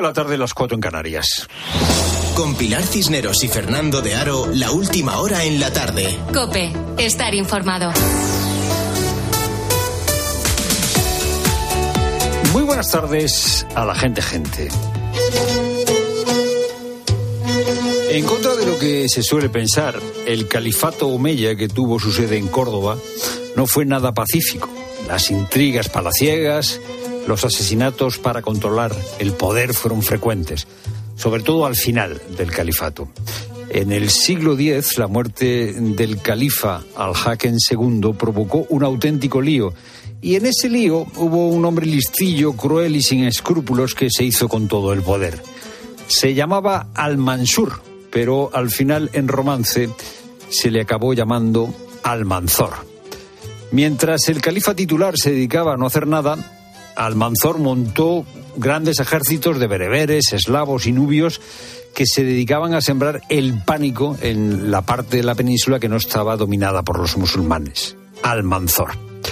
la tarde, las 4 en Canarias. Con Pilar Cisneros y Fernando de Aro, la última hora en la tarde. COPE, estar informado. Muy buenas tardes a la gente. En contra de lo que se suele pensar, el califato omeya, que tuvo su sede en Córdoba, no fue nada pacífico. Las intrigas palaciegas, los asesinatos para controlar el poder fueron frecuentes, sobre todo al final del califato. En el siglo X, la muerte del califa Al-Hakem II provocó un auténtico lío. Y en ese lío hubo un hombre listillo, cruel y sin escrúpulos que se hizo con todo el poder. Se llamaba Al-Mansur, pero al final en romance se le acabó llamando Almanzor. Mientras el califa titular se dedicaba a no hacer nada, Almanzor montó grandes ejércitos de bereberes, eslavos y nubios que se dedicaban a sembrar el pánico en la parte de la península que no estaba dominada por los musulmanes. Almanzor.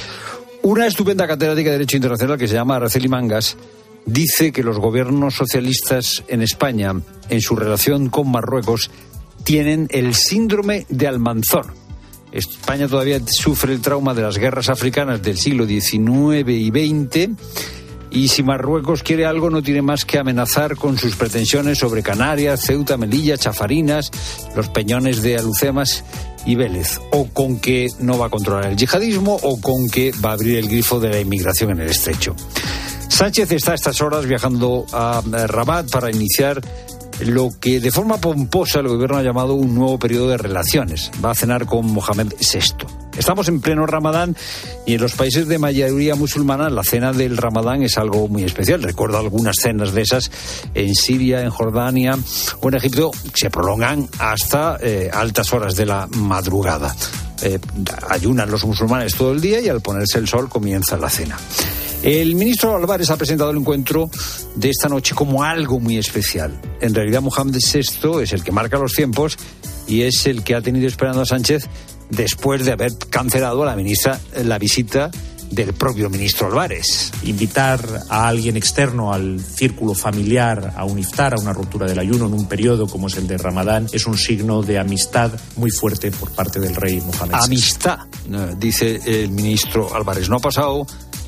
Una estupenda catedrática de Derecho Internacional que se llama Araceli Mangas dice que los gobiernos socialistas en España, en su relación con Marruecos, tienen el síndrome de Almanzor. España todavía sufre el trauma de las guerras africanas del siglo XIX y XX, y si Marruecos quiere algo no tiene más que amenazar con sus pretensiones sobre Canarias, Ceuta, Melilla, Chafarinas, los peñones de Alucemas y Vélez, o con que no va a controlar el yihadismo, o con que va a abrir el grifo de la inmigración en el estrecho. Sánchez está a estas horas viajando a Rabat para iniciar lo que de forma pomposa el gobierno ha llamado un nuevo periodo de relaciones. Va a cenar con Mohamed VI. Estamos en pleno Ramadán y en los países de mayoría musulmana la cena del Ramadán es algo muy especial. Recuerdo algunas cenas de esas en Siria, en Jordania o en Egipto, que se prolongan hasta altas horas de la madrugada. Ayunan los musulmanes todo el día y al ponerse el sol comienza la cena. El ministro Álvarez ha presentado el encuentro de esta noche como algo muy especial. En realidad, Mohamed VI es el que marca los tiempos y es el que ha tenido esperando a Sánchez después de haber cancelado a la ministra la visita del propio ministro Álvarez. Invitar a alguien externo al círculo familiar, a un iftar, a una ruptura del ayuno en un periodo como es el de Ramadán, es un signo de amistad muy fuerte por parte del rey Mohamed VI. Amistad, dice el ministro Álvarez. No ha pasado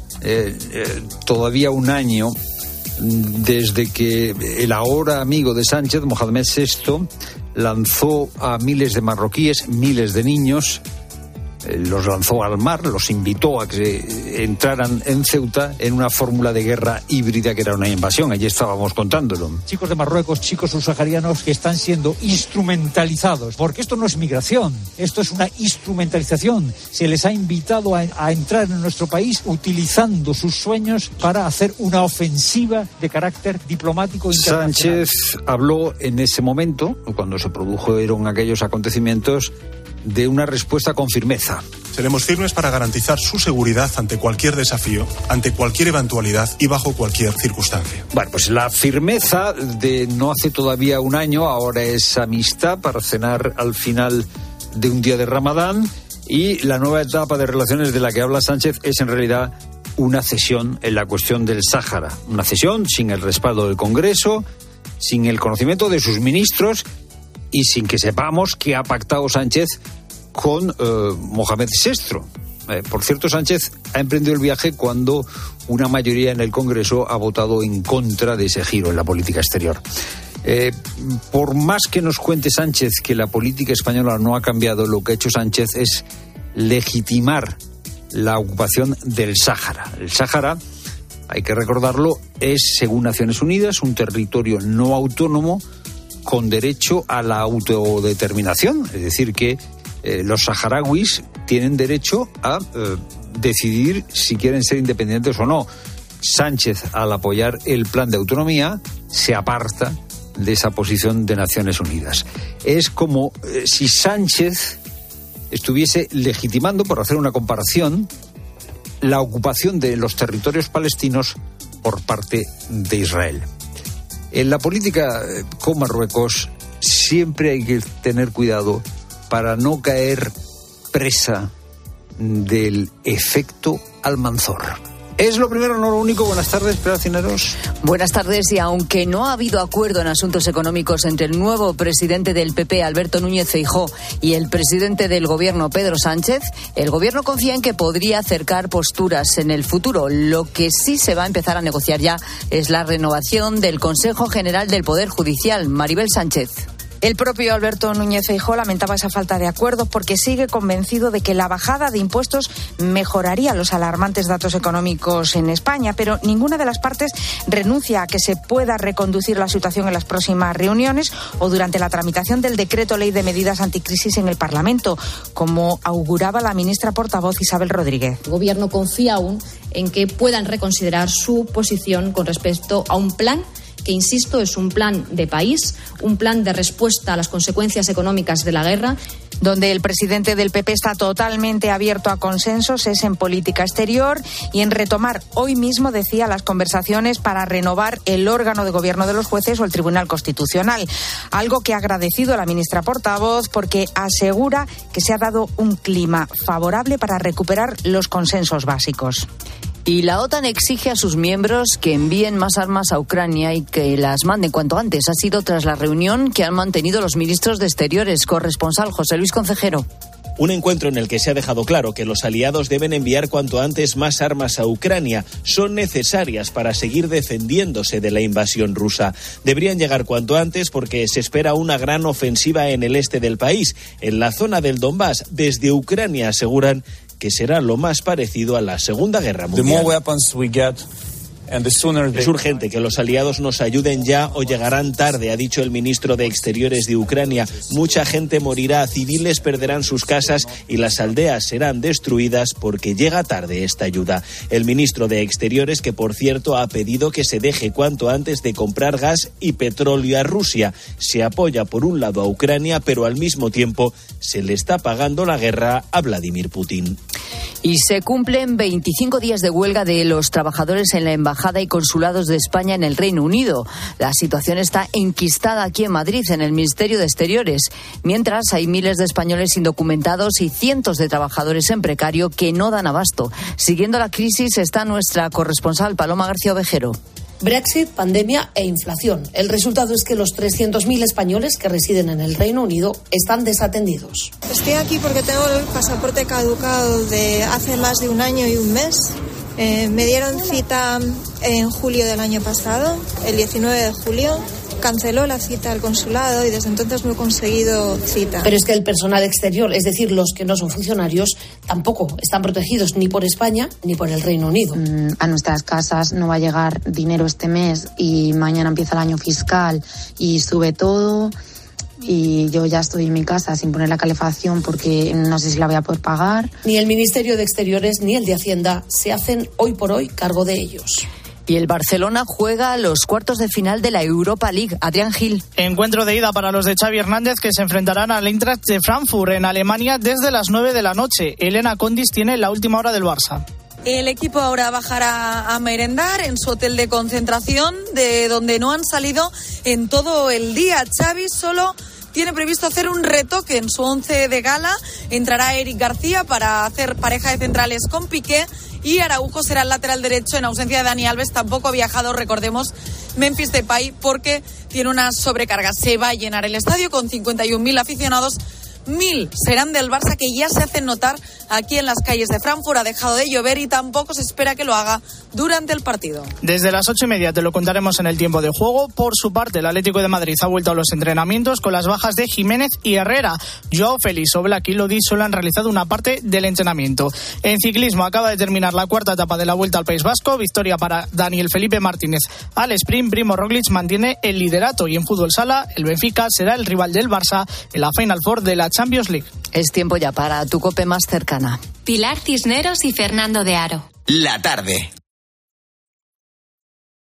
todavía un año desde que el ahora amigo de Sánchez, Mohamed VI, lanzó a miles de marroquíes, miles de niños, los lanzó al mar, los invitó a que entraran en Ceuta en una fórmula de guerra híbrida que era una invasión. Allí estábamos contándolo. Chicos de Marruecos, chicos subsaharianos que están siendo instrumentalizados, porque esto no es migración, esto es una instrumentalización. Se les ha invitado a entrar en nuestro país utilizando sus sueños para hacer una ofensiva de carácter diplomático internacional. Sánchez habló en ese momento, cuando se produjeron aquellos acontecimientos, de una respuesta con firmeza. Seremos firmes para garantizar su seguridad ante cualquier desafío, ante cualquier eventualidad y bajo cualquier circunstancia. Bueno, pues la firmeza de no hace todavía un año, ahora es amistad para cenar al final de un día de Ramadán, y la nueva etapa de relaciones de la que habla Sánchez es en realidad una cesión en la cuestión del Sáhara. Una cesión sin el respaldo del Congreso, sin el conocimiento de sus ministros y sin que sepamos qué ha pactado Sánchez con Mohamed VI. Por cierto, Sánchez ha emprendido el viaje cuando una mayoría en el Congreso ha votado en contra de ese giro en la política exterior. Por más que nos cuente Sánchez que la política española no ha cambiado, lo que ha hecho Sánchez es legitimar la ocupación del Sáhara. El Sáhara, hay que recordarlo, es, según Naciones Unidas, un territorio no autónomo con derecho a la autodeterminación, es decir, que los saharauis tienen derecho a decidir si quieren ser independientes o no. Sánchez, al apoyar el plan de autonomía, se aparta de esa posición de Naciones Unidas. Es como si Sánchez estuviese legitimando, por hacer una comparación, la ocupación de los territorios palestinos por parte de Israel. En la política con Marruecos siempre hay que tener cuidado para no caer presa del efecto Almanzor. Es lo primero, no lo único. Buenas tardes, Pilar Cisneros. Buenas tardes. Y aunque no ha habido acuerdo en asuntos económicos entre el nuevo presidente del PP, Alberto Núñez Feijóo, y el presidente del Gobierno, Pedro Sánchez, el Gobierno confía en que podría acercar posturas en el futuro. Lo que sí se va a empezar a negociar ya es la renovación del Consejo General del Poder Judicial. Maribel Sánchez. El propio Alberto Núñez Feijóo lamentaba esa falta de acuerdos porque sigue convencido de que la bajada de impuestos mejoraría los alarmantes datos económicos en España, pero ninguna de las partes renuncia a que se pueda reconducir la situación en las próximas reuniones o durante la tramitación del decreto ley de medidas anticrisis en el Parlamento, como auguraba la ministra portavoz Isabel Rodríguez. El Gobierno confía aún en que puedan reconsiderar su posición con respecto a un plan que, insisto, es un plan de país, un plan de respuesta a las consecuencias económicas de la guerra. Donde el presidente del PP está totalmente abierto a consensos es en política exterior y en retomar hoy mismo, decía, las conversaciones para renovar el órgano de gobierno de los jueces o el Tribunal Constitucional. Algo que ha agradecido la ministra portavoz porque asegura que se ha dado un clima favorable para recuperar los consensos básicos. Y la OTAN exige a sus miembros que envíen más armas a Ucrania y que las manden cuanto antes. Ha sido tras la reunión que han mantenido los ministros de Exteriores. Corresponsal José Luis Concejero. Un encuentro en el que se ha dejado claro que los aliados deben enviar cuanto antes más armas a Ucrania. Son necesarias para seguir defendiéndose de la invasión rusa. Deberían llegar cuanto antes porque se espera una gran ofensiva en el este del país, en la zona del Donbass. Desde Ucrania aseguran que será lo más parecido a la Segunda Guerra Mundial. Es urgente que los aliados nos ayuden ya o llegarán tarde, ha dicho el ministro de Exteriores de Ucrania. Mucha gente morirá, civiles perderán sus casas y las aldeas serán destruidas porque llega tarde esta ayuda. El ministro de Exteriores, que por cierto ha pedido que se deje cuanto antes de comprar gas y petróleo a Rusia. Se apoya por un lado a Ucrania, pero al mismo tiempo se le está pagando la guerra a Vladimir Putin. Y se cumplen 25 días de huelga de los trabajadores en la Embajada y Consulados de España en el Reino Unido. La situación está enquistada aquí en Madrid, en el Ministerio de Exteriores. Mientras, hay miles de españoles indocumentados y cientos de trabajadores en precario que no dan abasto. Siguiendo la crisis está nuestra corresponsal Paloma García Ovejero. Brexit, pandemia e inflación. El resultado es que los 300.000 españoles que residen en el Reino Unido están desatendidos. Estoy aquí porque tengo el pasaporte caducado de hace más de un año y un mes. Me dieron cita en julio del año pasado, el 19 de julio. Canceló la cita al consulado y desde entonces no he conseguido cita. Pero es que el personal exterior, es decir, los que no son funcionarios, tampoco están protegidos ni por España ni por el Reino Unido. A nuestras casas no va a llegar dinero este mes y mañana empieza el año fiscal y sube todo. Y yo ya estoy en mi casa sin poner la calefacción porque no sé si la voy a poder pagar. Ni el Ministerio de Exteriores ni el de Hacienda se hacen hoy por hoy cargo de ellos. Y el Barcelona juega los cuartos de final de la Europa League. Adrián Gil. Encuentro de ida para los de Xavi Hernández, que se enfrentarán al Eintracht de Frankfurt en Alemania desde las 9 de la noche. Elena Condis tiene la última hora del Barça. El equipo ahora bajará a merendar en su hotel de concentración, de donde no han salido en todo el día. Xavi solo tiene previsto hacer un retoque en su once de gala. Entrará Eric García para hacer pareja de centrales con Piqué y Araujo será el lateral derecho en ausencia de Dani Alves. Tampoco ha viajado, recordemos, Memphis Depay porque tiene una sobrecarga. Se va a llenar el estadio con 51.000 aficionados. 1.000 serán del Barça, que ya se hacen notar aquí en las calles de Frankfurt. Ha dejado de llover y tampoco se espera que lo haga durante el partido. Desde las 8:30 te lo contaremos en el tiempo de juego. Por su parte, el Atlético de Madrid ha vuelto a los entrenamientos con las bajas de Jiménez y Herrera. Joao Félix, Oblak y Lodi solo han realizado una parte del entrenamiento. En ciclismo acaba de terminar la cuarta etapa de la Vuelta al País Vasco. Victoria para Daniel Felipe Martínez. Al sprint, Primo Roglic mantiene el liderato y en fútbol sala, el Benfica será el rival del Barça en la Final Four de la Champions League. Es tiempo ya para tu COPE más cercana. Pilar Cisneros y Fernando de Aro. La tarde.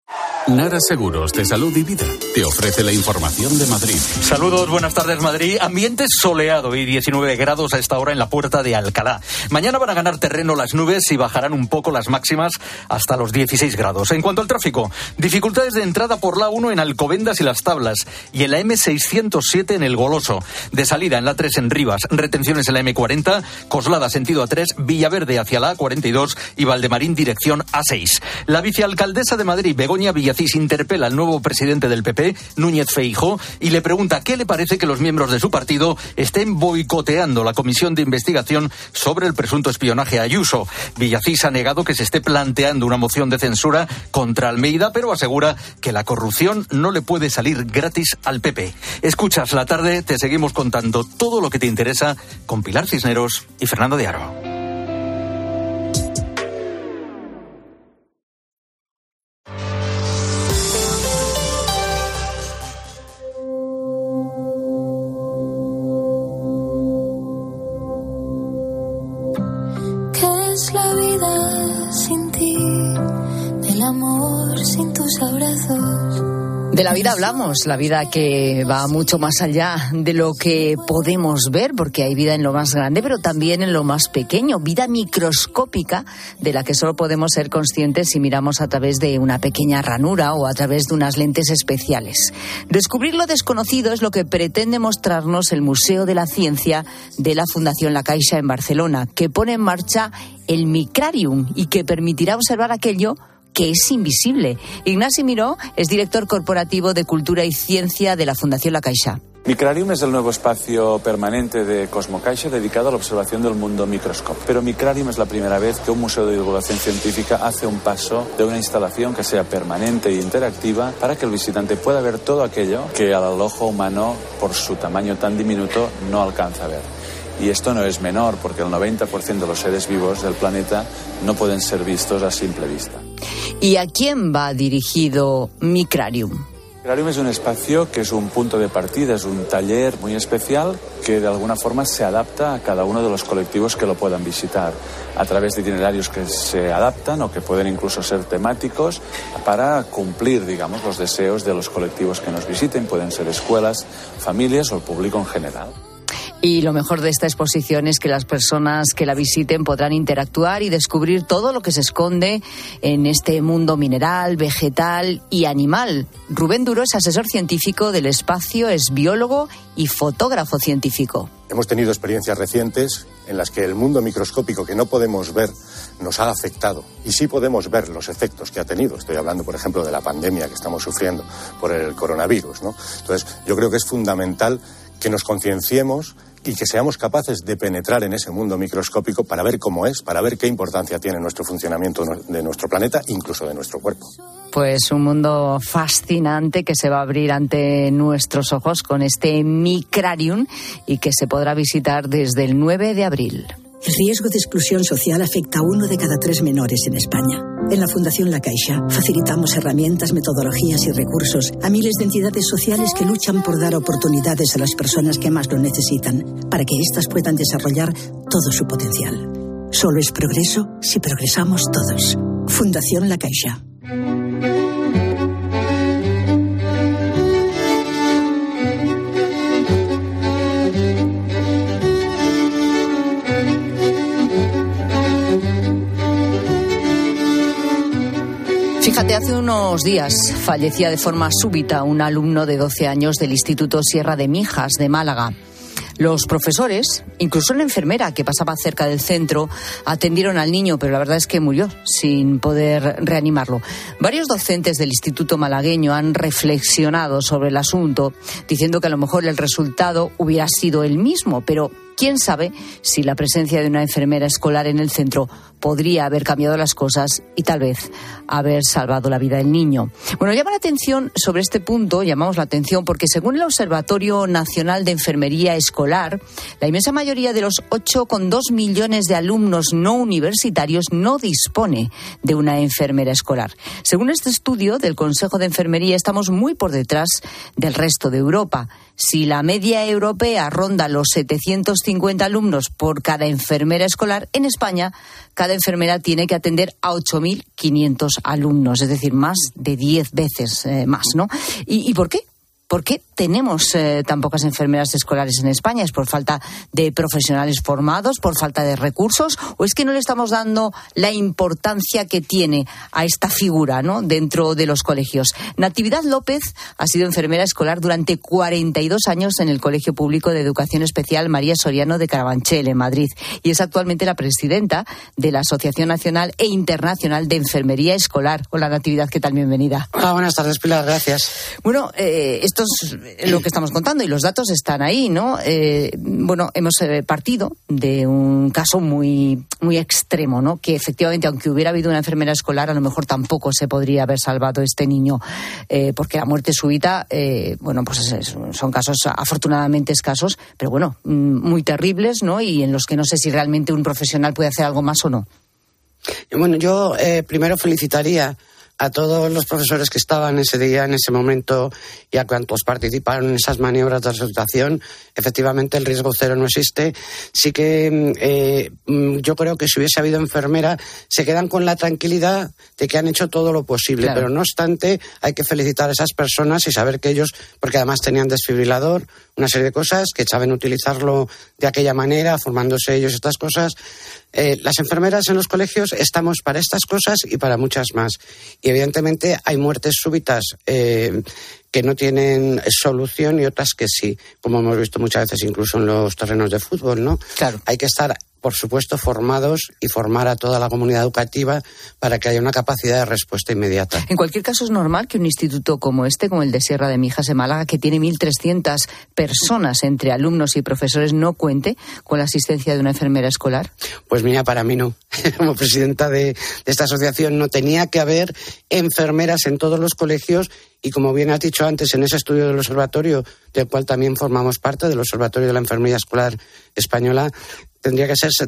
Nara Seguros de Salud y Vida te ofrece la información de Madrid. Saludos, buenas tardes Madrid. Ambiente soleado y 19 grados a esta hora en la Puerta de Alcalá. Mañana van a ganar terreno las nubes y bajarán un poco las máximas hasta los 16 grados. En cuanto al tráfico, dificultades de entrada por la 1 en Alcobendas y Las Tablas y en la M607 en El Goloso. De salida en la 3 en Rivas, retenciones en la M40, Coslada sentido A3, Villaverde hacia la A42 y Valdemarín dirección A6. La vicealcaldesa de Madrid, Begoña Villacís, interpela al nuevo presidente del PP, Núñez Feijóo, y le pregunta qué le parece que los miembros de su partido estén boicoteando la comisión de investigación sobre el presunto espionaje a Ayuso. Villacís ha negado que se esté planteando una moción de censura contra Almeida, pero asegura que la corrupción no le puede salir gratis al PP. Escuchas La Tarde, te seguimos contando todo lo que te interesa con Pilar Cisneros y Fernando de Aro. La vida sin ti, del amor sin tus abrazos. De la vida hablamos, la vida que va mucho más allá de lo que podemos ver, porque hay vida en lo más grande, pero también en lo más pequeño, vida microscópica de la que solo podemos ser conscientes si miramos a través de una pequeña ranura o a través de unas lentes especiales. Descubrir lo desconocido es lo que pretende mostrarnos el Museo de la Ciencia de la Fundación La Caixa en Barcelona, que pone en marcha el Micrarium y que permitirá observar aquello que es invisible. Ignasi Miró es director corporativo de Cultura y Ciencia de la Fundación La Caixa. Micrarium es el nuevo espacio permanente de Cosmocaixa dedicado a la observación del mundo microscópico. Pero Micrarium es la primera vez que un museo de divulgación científica hace un paso de una instalación que sea permanente e interactiva para que el visitante pueda ver todo aquello que al ojo humano, por su tamaño tan diminuto, no alcanza a ver. Y esto no es menor, porque el 90% de los seres vivos del planeta no pueden ser vistos a simple vista. ¿Y a quién va dirigido Micrarium? Micrarium es un espacio que es un punto de partida, es un taller muy especial que de alguna forma se adapta a cada uno de los colectivos que lo puedan visitar, a través de itinerarios que se adaptan o que pueden incluso ser temáticos para cumplir, digamos, los deseos de los colectivos que nos visiten. Pueden ser escuelas, familias o el público en general. Y lo mejor de esta exposición es que las personas que la visiten podrán interactuar y descubrir todo lo que se esconde en este mundo mineral, vegetal y animal. Rubén Duro es asesor científico del espacio, es biólogo y fotógrafo científico. Hemos tenido experiencias recientes en las que el mundo microscópico que no podemos ver nos ha afectado. Y sí podemos ver los efectos que ha tenido. Estoy hablando, por ejemplo, de la pandemia que estamos sufriendo por el coronavirus, ¿no? Entonces, yo creo que es fundamental que nos concienciemos y que seamos capaces de penetrar en ese mundo microscópico para ver cómo es, para ver qué importancia tiene nuestro funcionamiento de nuestro planeta, incluso de nuestro cuerpo. Pues un mundo fascinante que se va a abrir ante nuestros ojos con este Micrarium y que se podrá visitar desde el 9 de abril. El riesgo de exclusión social afecta a 1 de cada 3 menores en España. En la Fundación La Caixa facilitamos herramientas, metodologías y recursos a miles de entidades sociales que luchan por dar oportunidades a las personas que más lo necesitan, para que éstas puedan desarrollar todo su potencial. Solo es progreso si progresamos todos. Fundación La Caixa. Fíjate, hace unos días fallecía de forma súbita un alumno de 12 años del Instituto Sierra de Mijas de Málaga. Los profesores, incluso una enfermera que pasaba cerca del centro, atendieron al niño, pero la verdad es que murió sin poder reanimarlo. Varios docentes del Instituto malagueño han reflexionado sobre el asunto, diciendo que a lo mejor el resultado hubiera sido el mismo, pero quién sabe si la presencia de una enfermera escolar en el centro podría haber cambiado las cosas y tal vez haber salvado la vida del niño. Bueno, llama la atención sobre este punto, llamamos la atención porque según el Observatorio Nacional de Enfermería Escolar, la inmensa mayoría de los 8,2 millones de alumnos no universitarios no dispone de una enfermera escolar. Según este estudio del Consejo de Enfermería, estamos muy por detrás del resto de Europa. Si la media europea ronda los 750 alumnos por cada enfermera escolar, en España cada enfermera tiene que atender a 8.500 alumnos, es decir, más de 10 veces más, ¿no? ¿Y por qué? ¿Por qué tenemos tan pocas enfermeras escolares en España? ¿Es por falta de profesionales formados, por falta de recursos? ¿O es que no le estamos dando la importancia que tiene a esta figura, ¿no?, dentro de los colegios? Natividad López ha sido enfermera escolar durante 42 años en el Colegio Público de Educación Especial María Soriano de Carabanchel, en Madrid. Y es actualmente la presidenta de la Asociación Nacional e Internacional de Enfermería Escolar. Hola, Natividad, ¿qué tal? Bienvenida. Hola, buenas tardes, Pilar, gracias. Bueno, esto es lo que estamos contando y los datos están ahí, ¿no? Bueno, hemos partido de un caso muy, muy extremo, ¿no? Que efectivamente, aunque hubiera habido una enfermera escolar, a lo mejor tampoco se podría haber salvado este niño, porque la muerte súbita, bueno, pues son casos afortunadamente escasos, pero bueno, muy terribles, ¿no? Y en los que no sé si realmente un profesional puede hacer algo más o no. Bueno, yo primero felicitaría a todos los profesores que estaban ese día, en ese momento, y a cuantos participaron en esas maniobras de resucitación. Efectivamente, el riesgo cero no existe. Sí que yo creo que si hubiese habido enfermera, se quedan con la tranquilidad de que han hecho todo lo posible. Claro. Pero no obstante, hay que felicitar a esas personas y saber que ellos, porque además tenían desfibrilador, una serie de cosas, que saben utilizarlo de aquella manera, formándose ellos estas cosas. Las enfermeras en los colegios estamos para estas cosas y para muchas más. Y evidentemente hay muertes súbitas que no tienen solución y otras que sí, como hemos visto muchas veces incluso en los terrenos de fútbol, ¿no? Claro. Hay que estar, por supuesto, formados y formar a toda la comunidad educativa para que haya una capacidad de respuesta inmediata. En cualquier caso, es normal que un instituto como este, como el de Sierra de Mijas en Málaga, que tiene 1.300 personas entre alumnos y profesores, no cuente con la asistencia de una enfermera escolar. Pues mira, para mí no. Como presidenta de esta asociación, no tenía que haber enfermeras en todos los colegios. Y como bien has dicho antes, en ese estudio del observatorio, del cual también formamos parte, del Observatorio de la Enfermería Escolar Española, tendría que ser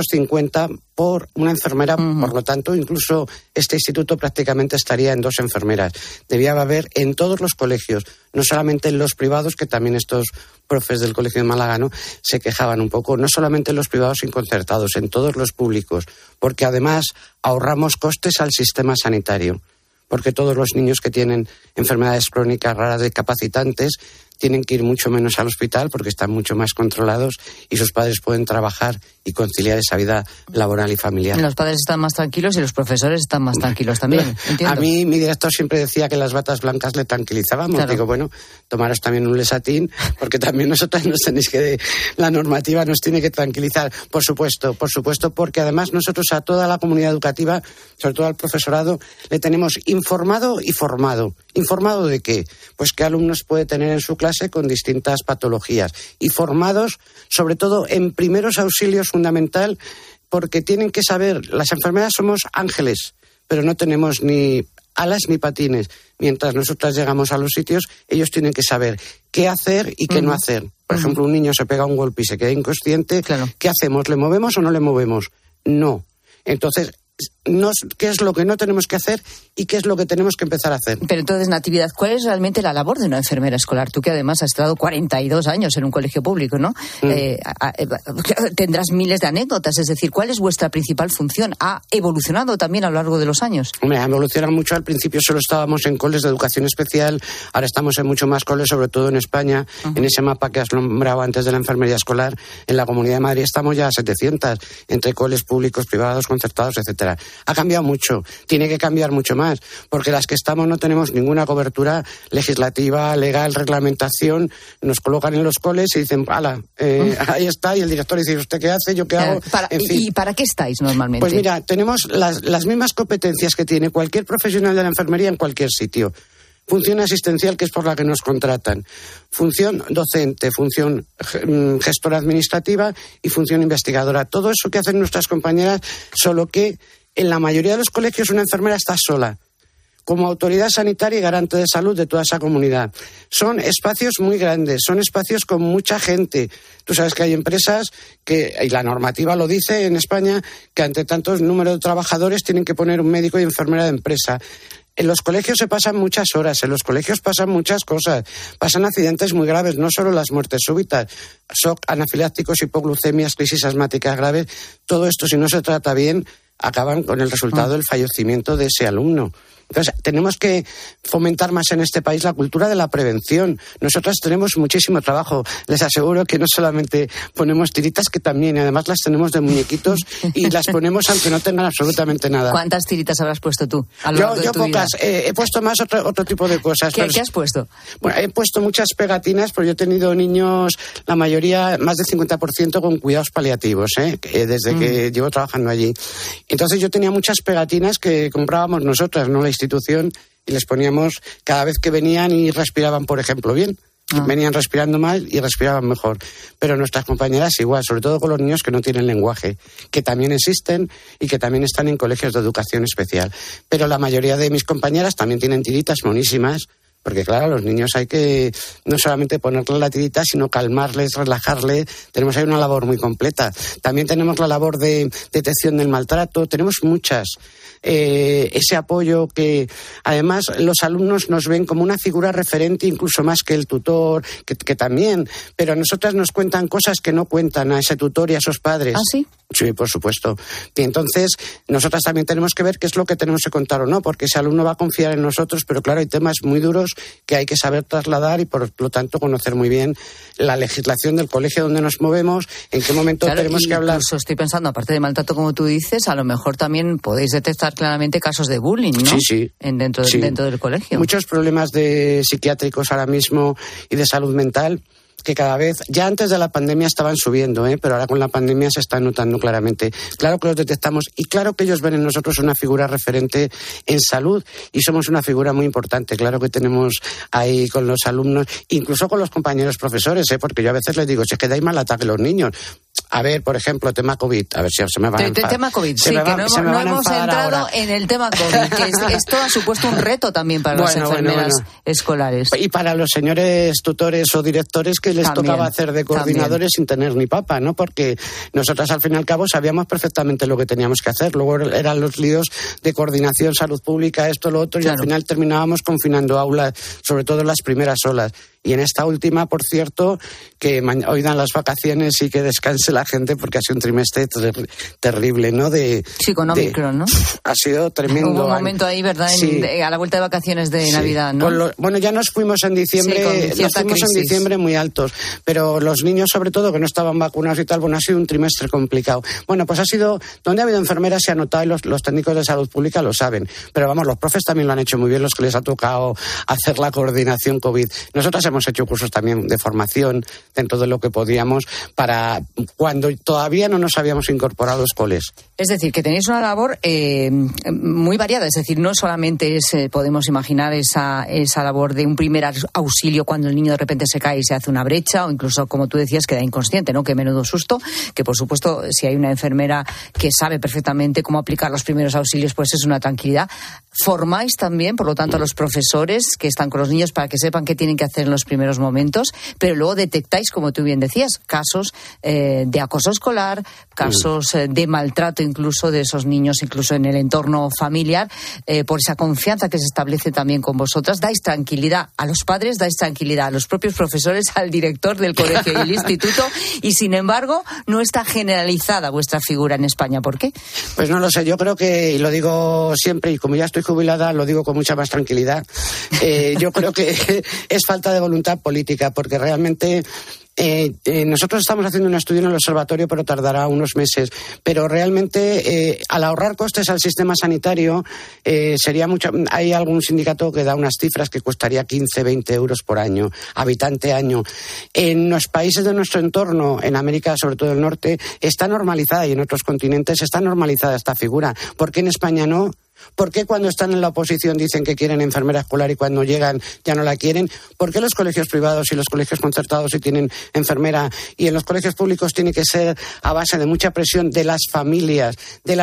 750 por una enfermera. Por lo tanto, incluso este instituto prácticamente estaría en 2 enfermeras. Debía haber en todos los colegios, no solamente en los privados, que también estos profes del Colegio de Málaga, ¿no?, se quejaban un poco, no solamente en los privados y concertados, en todos los públicos, porque además ahorramos costes al sistema sanitario. Porque todos los niños que tienen enfermedades crónicas raras discapacitantes tienen que ir mucho menos al hospital porque están mucho más controlados y sus padres pueden trabajar y conciliar esa vida laboral y familiar. Los padres están más tranquilos y los profesores están más tranquilos también, entiendo. A mí mi director siempre decía que las batas blancas le tranquilizábamos. Claro. Digo, bueno, tomaros también un lesatín porque también nosotras nos tenéis que... La normativa nos tiene que tranquilizar, por supuesto, porque además nosotros a toda la comunidad educativa, sobre todo al profesorado, le tenemos informado y formado. ¿Informado de qué? Pues qué alumnos puede tener en su clase con distintas patologías. Y formados, sobre todo, en primeros auxilios fundamental, porque tienen que saber, las enfermeras somos ángeles, pero no tenemos ni alas ni patines. Mientras nosotras llegamos a los sitios, ellos tienen que saber qué hacer y qué no hacer. Por ejemplo, un niño se pega un golpe y se queda inconsciente. Claro. ¿Qué hacemos? ¿Le movemos o no le movemos? No. Entonces, qué es lo que no tenemos que hacer y qué es lo que tenemos que empezar a hacer. Pero entonces, Natividad, ¿cuál es realmente la labor de una enfermera escolar? Tú que además has estado 42 años en un colegio público, ¿no? Tendrás miles de anécdotas, es decir, ¿cuál es vuestra principal función? ¿Ha evolucionado también a lo largo de los años? Hombre, ha evolucionado mucho. Al principio solo estábamos en coles de educación especial, ahora estamos en mucho más coles, sobre todo en España. En ese mapa que has nombrado antes de la enfermería escolar, en la Comunidad de Madrid estamos ya a 700, entre coles públicos, privados, concertados, etcétera. Ha cambiado mucho, tiene que cambiar mucho más, porque las que estamos no tenemos ninguna cobertura legislativa, legal, reglamentación. Nos colocan en los coles y dicen, ¡hala! Ahí está, y el director dice, ¿usted qué hace? ¿Yo qué hago? En fin. ¿Y para qué estáis normalmente? Pues mira, tenemos las mismas competencias que tiene cualquier profesional de la enfermería en cualquier sitio. Función asistencial, que es por la que nos contratan. Función docente, función gestora administrativa y función investigadora. Todo eso que hacen nuestras compañeras, solo que en la mayoría de los colegios una enfermera está sola, como autoridad sanitaria y garante de salud de toda esa comunidad. Son espacios muy grandes, son espacios con mucha gente. Tú sabes que hay empresas que, y la normativa lo dice en España, que ante tantos número de trabajadores tienen que poner un médico y enfermera de empresa. En los colegios se pasan muchas horas, en los colegios pasan muchas cosas, pasan accidentes muy graves, no solo las muertes súbitas, shock anafilácticos, hipoglucemias, crisis asmáticas graves. Todo esto, si no se trata bien, acaban con el resultado del fallecimiento de ese alumno. Entonces, tenemos que fomentar más en este país la cultura de la prevención. Nosotras tenemos muchísimo trabajo. Les aseguro que no solamente ponemos tiritas, que también, y además las tenemos de muñequitos y las ponemos aunque no tengan absolutamente nada. ¿Cuántas tiritas habrás puesto tú a lo largo de tu pocas. vida? He puesto más otro tipo de cosas. ¿Qué has puesto? Bueno, he puesto muchas pegatinas, pero yo he tenido niños, la mayoría, más del 50% con cuidados paliativos, desde que llevo trabajando allí. Entonces yo tenía muchas pegatinas que comprábamos nosotras, no la institución, y les poníamos cada vez que venían y respiraban, por ejemplo, bien. Venían respirando mal y respiraban mejor. Pero nuestras compañeras igual, sobre todo con los niños que no tienen lenguaje, que también existen y que también están en colegios de educación especial. Pero la mayoría de mis compañeras también tienen tiritas monísimas, porque claro, a los niños hay que no solamente ponerles la tirita, sino calmarles, relajarles. Tenemos ahí una labor muy completa. También tenemos la labor de detección del maltrato. Tenemos muchas. Ese apoyo que además los alumnos nos ven como una figura referente incluso más que el tutor, que también, pero a nosotras nos cuentan cosas que no cuentan a ese tutor y a esos padres. ¿Ah, sí? Sí, por supuesto. Y entonces nosotras también tenemos que ver qué es lo que tenemos que contar o no, porque ese alumno va a confiar en nosotros, pero claro, hay temas muy duros que hay que saber trasladar y por lo tanto conocer muy bien la legislación del colegio donde nos movemos, en qué momento tenemos que hablar. Incluso estoy pensando, aparte de maltrato, como tú dices, a lo mejor también podéis detectar claramente casos de bullying, ¿no? Sí. Dentro del colegio. Muchos problemas de psiquiátricos ahora mismo y de salud mental que cada vez, ya antes de la pandemia estaban subiendo, pero ahora con la pandemia se están notando claramente. Claro que los detectamos y claro que ellos ven en nosotros una figura referente en salud y somos una figura muy importante. Claro que tenemos ahí con los alumnos, incluso con los compañeros profesores, porque yo a veces les digo, si es que dais mal ataque los niños. A ver, por ejemplo, tema COVID. A ver si se me van a enfadar. Tema COVID, sí, que no hemos entrado ahora en el tema COVID, que esto ha supuesto un reto también para las enfermeras escolares. Y para los señores tutores o directores que les tocaba hacer de coordinadores sin tener ni papa, ¿no? Porque nosotras al fin y al cabo sabíamos perfectamente lo que teníamos que hacer. Luego eran los líos de coordinación, salud pública, esto, lo otro, y al final terminábamos confinando aulas, sobre todo en las primeras olas. Y en esta última, por cierto, que hoy dan las vacaciones y que descanse la gente porque ha sido un trimestre terrible, ¿no? Sí, con Omicron, ¿no? Ha sido tremendo. Hubo un momento ahí, ¿verdad? Sí. A la vuelta de vacaciones de Navidad, ¿no? Bueno, ya nos fuimos en diciembre, en diciembre muy altos, pero los niños, sobre todo, que no estaban vacunados y tal, bueno, ha sido un trimestre complicado. Bueno, pues ha sido, donde ha habido enfermeras se ha notado y los técnicos de salud pública lo saben. Pero vamos, los profes también lo han hecho muy bien, los que les ha tocado hacer la coordinación COVID. Nosotras hemos hecho cursos también de formación dentro de lo que podíamos para cuando todavía no nos habíamos incorporado a los coles. Es decir, que tenéis una labor muy variada, es decir, no solamente podemos imaginar esa labor de un primer auxilio cuando el niño de repente se cae y se hace una brecha o incluso, como tú decías, queda inconsciente, ¿no? Que menudo susto, que por supuesto si hay una enfermera que sabe perfectamente cómo aplicar los primeros auxilios, pues es una tranquilidad. Formáis también, por lo tanto, a los profesores que están con los niños para que sepan qué tienen que hacer en los primeros momentos, pero luego detectáis, como tú bien decías, casos de acoso escolar, casos de maltrato incluso de esos niños, incluso en el entorno familiar, por esa confianza que se establece también con vosotras. Dais tranquilidad a los padres, dais tranquilidad a los propios profesores, al director del colegio y el instituto, y sin embargo no está generalizada vuestra figura en España. ¿Por qué? Pues no lo sé, yo creo que, y lo digo siempre, y como ya estoy jubilada, lo digo con mucha más tranquilidad, yo creo que es falta de voluntad política, porque realmente nosotros estamos haciendo un estudio en el observatorio, pero tardará unos meses. Pero realmente, al ahorrar costes al sistema sanitario, sería mucho. Hay algún sindicato que da unas cifras que costaría 15, 20 euros por año, habitante año. En los países de nuestro entorno, en América, sobre todo el norte, está normalizada, y en otros continentes está normalizada esta figura. ¿Por qué en España no? ¿Por qué cuando están en la oposición dicen que quieren enfermera escolar y cuando llegan ya no la quieren? ¿Por qué los colegios privados y los colegios concertados sí tienen enfermera y en los colegios públicos tiene que ser a base de mucha presión de las familias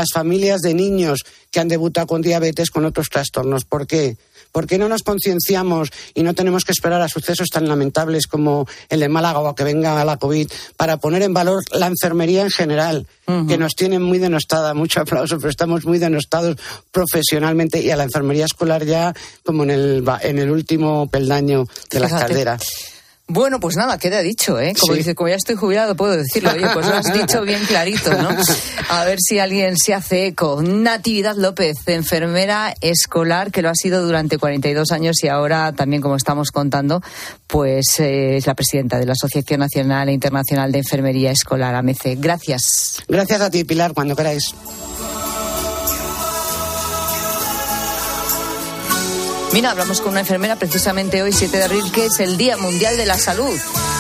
de niños que han debutado con diabetes, con otros trastornos? ¿Por qué? ¿Por qué no nos concienciamos y no tenemos que esperar a sucesos tan lamentables como el de Málaga o que venga la COVID para poner en valor la enfermería en general, que nos tienen muy denostada? Mucho aplauso, pero estamos muy denostados profesionalmente, y a la enfermería escolar ya como en el último peldaño de la escalera. Bueno, pues nada, queda dicho, ¿eh? Como Sí. dice, como ya estoy jubilado, puedo decirlo. Oye, pues lo has dicho bien clarito, ¿no? A ver si alguien se hace eco. Natividad López, enfermera escolar, que lo ha sido durante 42 años y ahora también, como estamos contando, pues es la presidenta de la Asociación Nacional e Internacional de Enfermería Escolar, AMECE. Gracias. Gracias a ti, Pilar, cuando queráis. Mira, hablamos con una enfermera precisamente hoy, 7 de abril, que es el Día Mundial de la Salud.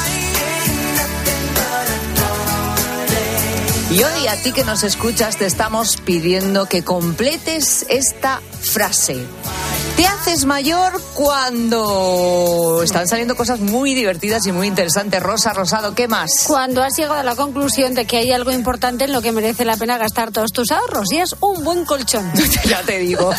Y hoy a ti que nos escuchas te estamos pidiendo que completes esta frase. Te haces mayor cuando... Están saliendo cosas muy divertidas y muy interesantes. Rosa Rosado, ¿qué más? Cuando has llegado a la conclusión de que hay algo importante en lo que merece la pena gastar todos tus ahorros, y es un buen colchón. Ya te digo.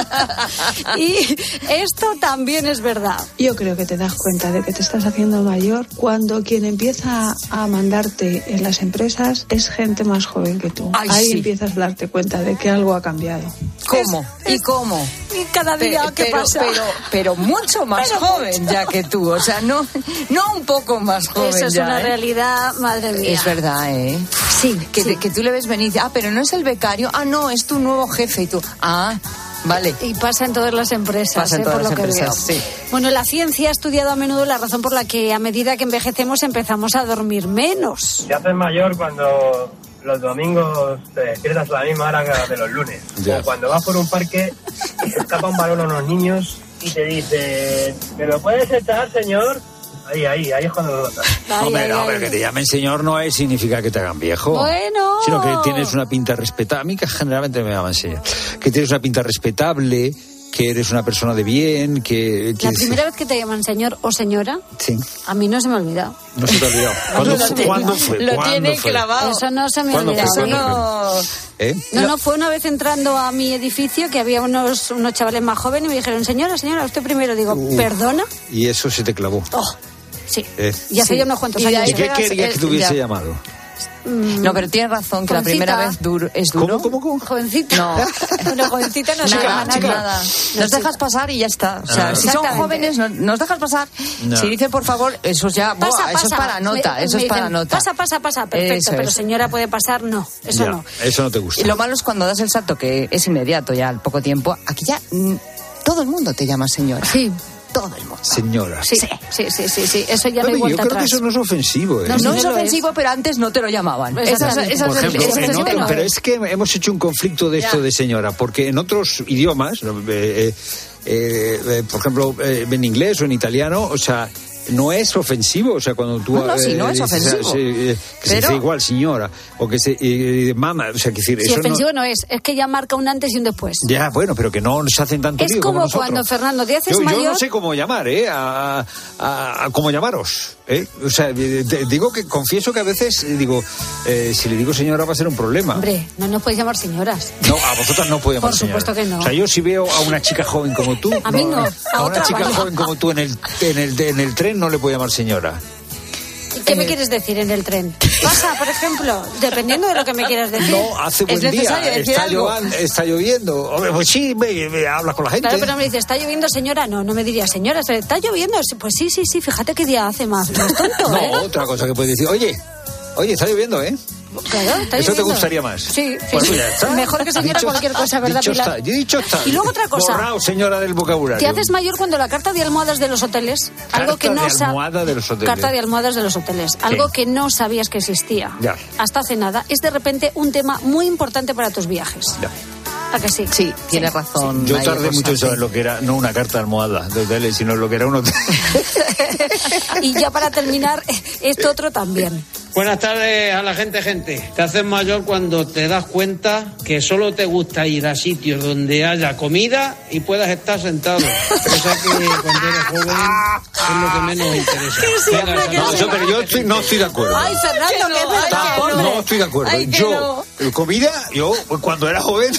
Y esto también es verdad. Yo creo que te das cuenta de que te estás haciendo mayor cuando quien empieza a mandarte en las empresas es gente más joven que tú. Ay, Ahí sí. empiezas a darte cuenta de que algo ha cambiado. ¿Cómo? ¿Y cómo? Y cada día, ¿qué pasa? Pero mucho más joven ya que tú. O sea, no un poco más joven. Eso es ya, una ¿eh? realidad, madre mía. Es verdad, ¿eh? Sí, que, sí. que tú le ves venir y dices, pero no es el becario, no, es tu nuevo jefe. Y tú, vale. Y pasa en todas las empresas, Pasa en todas por las lo que empresas, veo. sí. Bueno, la ciencia ha estudiado a menudo la razón por la que a medida que envejecemos empezamos a dormir menos. Te haces mayor cuando los domingos te despiertas a la misma hora que la de los lunes. Ya. O cuando vas por un parque y se escapa un balón a unos niños y te dice, ¿me lo puedes echar, señor? Ahí es cuando lo notas. Hombre, no, pero que te llamen señor no significa que te hagan viejo. Bueno. Sino que tienes una pinta respetable. A mí que generalmente me llaman señor. Que tienes una pinta respetable, que eres una persona de bien, que La primera vez que te llaman señor o señora, sí, a mí no se me ha olvidado. no se te ha olvidado. ¿Cuándo fue? Lo ¿Cuándo tiene fue? clavado. Eso no se me ha ¿Cuándo olvidado. fue? Eso ¿Cuándo no... No, fue una vez entrando a mi edificio que había unos chavales más jóvenes y me dijeron, señora, usted primero. Digo, ¿perdona? Y eso se te clavó. Oh, sí. Y hace ya unos cuantos Y de años. ahí ¿Y qué querías que te hubiese ya. llamado? No, pero tienes razón, que la Jovencita. primera vez es duro. ¿Cómo? Jovencita. No. Bueno, jovencita no se llama Nada. Nos dejas pasar y ya está. O sea, si son Exactamente. jóvenes, nos dejas pasar. No. Si dicen, por favor, eso ya... Pasa. Eso es para nota, Me eso es para dicen, nota. Pasa, perfecto. Eso Pero es. señora, ¿puede pasar? No, eso Ya, no. eso no te gusta. Y lo malo es cuando das el salto, que es inmediato ya, al poco tiempo. Aquí ya todo el mundo te llama señora. Sí. Todo el mundo. Señora. Sí. Eso ya no hay Yo vuelta creo que atrás. eso no es ofensivo. ¿eh? No, No sí es lo ofensivo, pero antes no te lo llamaban. Exactamente. Por ejemplo, ese es el en tema. pero es que hemos hecho un conflicto de esto Ya. de señora, porque en otros idiomas, por ejemplo, en inglés o en italiano, o sea, no es ofensivo, o sea, cuando tú... No, sí, no es ofensivo. que se Pero- dice igual, señora, o que se... mama, o sea, que decir, Sí, eso ofensivo no... no es que ya marca un antes y un después. Ya, bueno, pero que no se hacen tanto Es lío como nosotros. cuando, Fernando, te haces yo mayor... no sé cómo llamar, a cómo llamaros. O sea, digo que confieso que a veces digo, si le digo señora va a ser un problema. Hombre, no nos podéis llamar señoras. No, a vosotras no puedo llamar Por supuesto señora. que no. O sea, yo si veo a una chica joven como tú, A mí no, a a una otra chica vale. joven como tú en el tren no le puedo llamar señora. ¿Qué me quieres decir en el tren? Pasa, por ejemplo, dependiendo de lo que me quieras decir. No, hace buen día, está lloviendo. Hombre, pues sí, me hablas con la gente. Claro, pero me dice, ¿está lloviendo, señora? No me diría, señora, ¿está lloviendo? Pues sí, fíjate qué día hace más. No es tonto, No, ¿eh? otra cosa que puedes decir, oye, está lloviendo, ¿eh? Claro, está ¿Eso te lloviendo. gustaría más? Sí. Pues ya está. Mejor que señora Dicho cualquier cosa, ¿verdad, dicho Pilar? Dicho está. Y luego otra cosa. Borrao, señora del vocabulario. Te haces mayor cuando la carta de almohadas de los hoteles, algo que no almohada de los hoteles. Carta de almohadas de los hoteles, algo que no sabías que existía. Ya. Hasta hace nada, es de repente un tema muy importante para tus viajes. Ya. ¿A que sí? Sí, tienes razón. Yo ahí, tardé Rosa, mucho en sí. saber lo que era, no una carta de almohada de hoteles, sino lo que era un hotel. Y ya para terminar, esto otro también. Buenas tardes a la gente. Te haces mayor cuando te das cuenta que solo te gusta ir a sitios donde haya comida y puedas estar sentado. Cosa que cuando eres joven es lo que menos interesa. Pero yo no estoy de acuerdo. Ay, Fernando, qué verdad. No estoy de acuerdo. Ay, que Yo, comida, cuando era joven,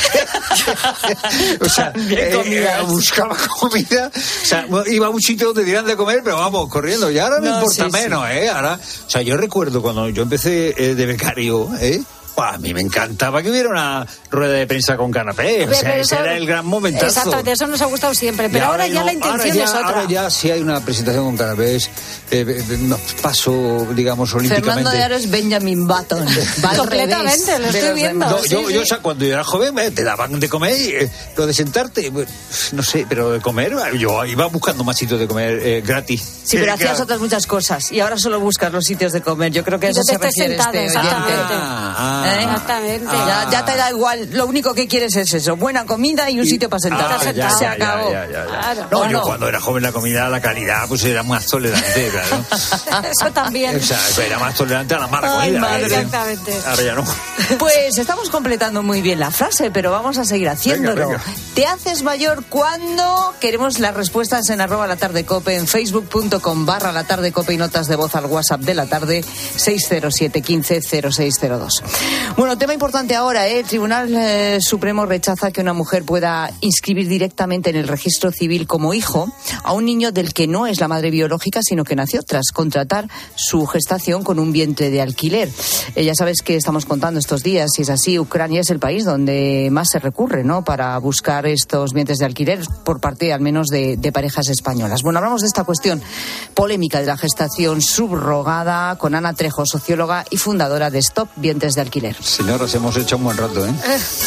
o sea, buscaba comida, o sea, iba a un sitio donde dieran de comer, pero vamos, corriendo. Y ahora me importa menos, Ahora, o sea, yo recuerdo cuando yo empecé de becario, A mí me encantaba que hubiera una rueda de prensa con canapé. O sea, ese era el gran momentazo. Exactamente, eso nos ha gustado siempre. Pero ahora ya la intención es otra. Ahora ya si hay una presentación con canapés, paso, digamos, olímpicamente. Fernando de Aro es Benjamin Button. Completamente, lo estoy viendo. No, yo, cuando yo era joven, te daban de comer, lo de sentarte, no sé, pero de comer, yo iba buscando más sitios de comer gratis. Sí, pero hacías otras muchas cosas y ahora solo buscas los sitios de comer. Yo creo que eso se refiere este exactamente. Exactamente. Ya te da igual, lo único que quieres es eso, buena comida y un sitio para sentar. Se acabó. Claro. Yo cuando era joven la comida, la calidad, pues era más tolerante, claro. Eso también. O sea, era más tolerante a la mala comida. Madre. Exactamente. Ahora ya no. Pues estamos completando muy bien la frase, pero vamos a seguir haciéndolo. Venga. ¿Te haces mayor cuándo? Queremos las respuestas en @latardecope, en facebook.com/latardecope y notas de voz al WhatsApp de la tarde 607 15 0602. Bueno, tema importante ahora, el Tribunal Supremo rechaza que una mujer pueda inscribir directamente en el registro civil como hijo a un niño del que no es la madre biológica, sino que nació tras contratar su gestación con un vientre de alquiler. Ya sabes que estamos contando estos días, si es así, Ucrania es el país donde más se recurre, ¿no?, para buscar estos vientres de alquiler por parte al menos de parejas españolas. Bueno, hablamos de esta cuestión polémica de la gestación subrogada con Ana Trejo, socióloga y fundadora de Stop Vientres de Alquiler. Señoras, hemos hecho un buen rato, ¿eh?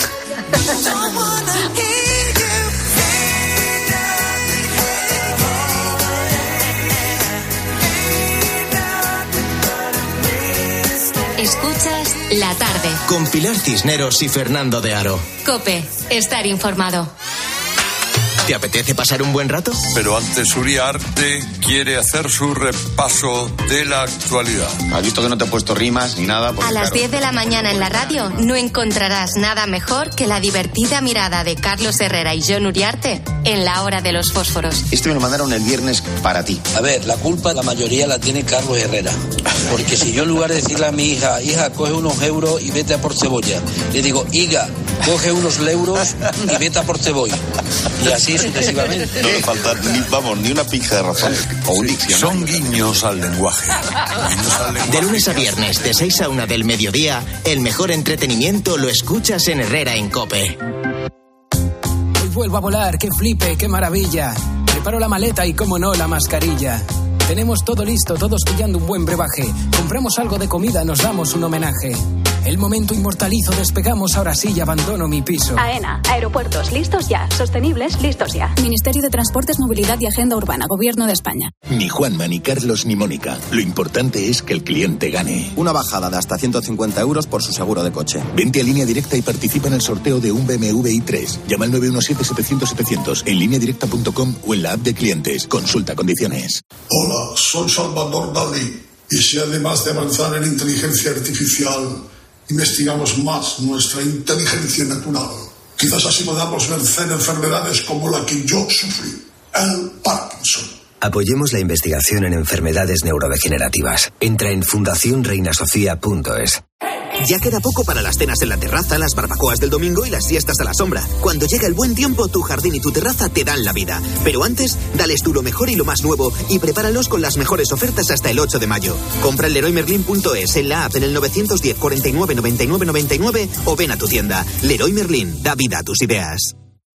Escuchas La Tarde. Con Pilar Cisneros y Fernando de Aro. COPE. Estar informado. ¿Te apetece pasar un buen rato? Pero antes Uriarte quiere hacer su repaso de la actualidad. ¿Has visto que no te he puesto rimas ni nada? A las 10 de la mañana en la radio no encontrarás nada mejor que la divertida mirada de Carlos Herrera y Jon Uriarte en La Hora de los Fósforos. Esto me lo mandaron el viernes para ti. A ver, la culpa la mayoría la tiene Carlos Herrera. Porque si yo en lugar de decirle a mi hija, coge unos euros y vete a por cebolla, le digo, higa, coge unos euros y vete a por cebolla. Y así sucesivamente. No le falta ni una pizca de razón. O un diccionario. Son guiños al lenguaje. De lunes a viernes, de 6 a 1 del mediodía, el mejor entretenimiento lo escuchas en Herrera en COPE. Hoy vuelvo a volar, qué flipe, qué maravilla. Preparo la maleta y, como no, la mascarilla. Tenemos todo listo, todos pillando un buen brebaje. Compramos algo de comida, nos damos un homenaje. El momento inmortalizo, despegamos, ahora sí, y abandono mi piso. AENA, aeropuertos, listos ya. Sostenibles, listos ya. Ministerio de Transportes, Movilidad y Agenda Urbana, Gobierno de España. Ni Juanma, ni Carlos, ni Mónica. Lo importante es que el cliente gane. Una bajada de hasta 150 euros por su seguro de coche. Vente a Línea Directa y participa en el sorteo de un BMW i3. Llama al 917-700-700 en lineadirecta.com o en la app de clientes. Consulta condiciones. Hola, soy Salvador Dalí. Y si además de avanzar en inteligencia artificial, investigamos más nuestra inteligencia natural, quizás así podamos vencer enfermedades como la que yo sufrí, el Parkinson. Apoyemos la investigación en enfermedades neurodegenerativas. Entra en fundacionreinasofía.es. Ya queda poco para las cenas en la terraza, las barbacoas del domingo y las siestas a la sombra. Cuando llega el buen tiempo, tu jardín y tu terraza te dan la vida. Pero antes, dales tú lo mejor y lo más nuevo y prepáralos con las mejores ofertas hasta el 8 de mayo. Compra en leroymerlin.es, en la app, en el 910 49 99 99 o ven a tu tienda. Leroy Merlin, da vida a tus ideas.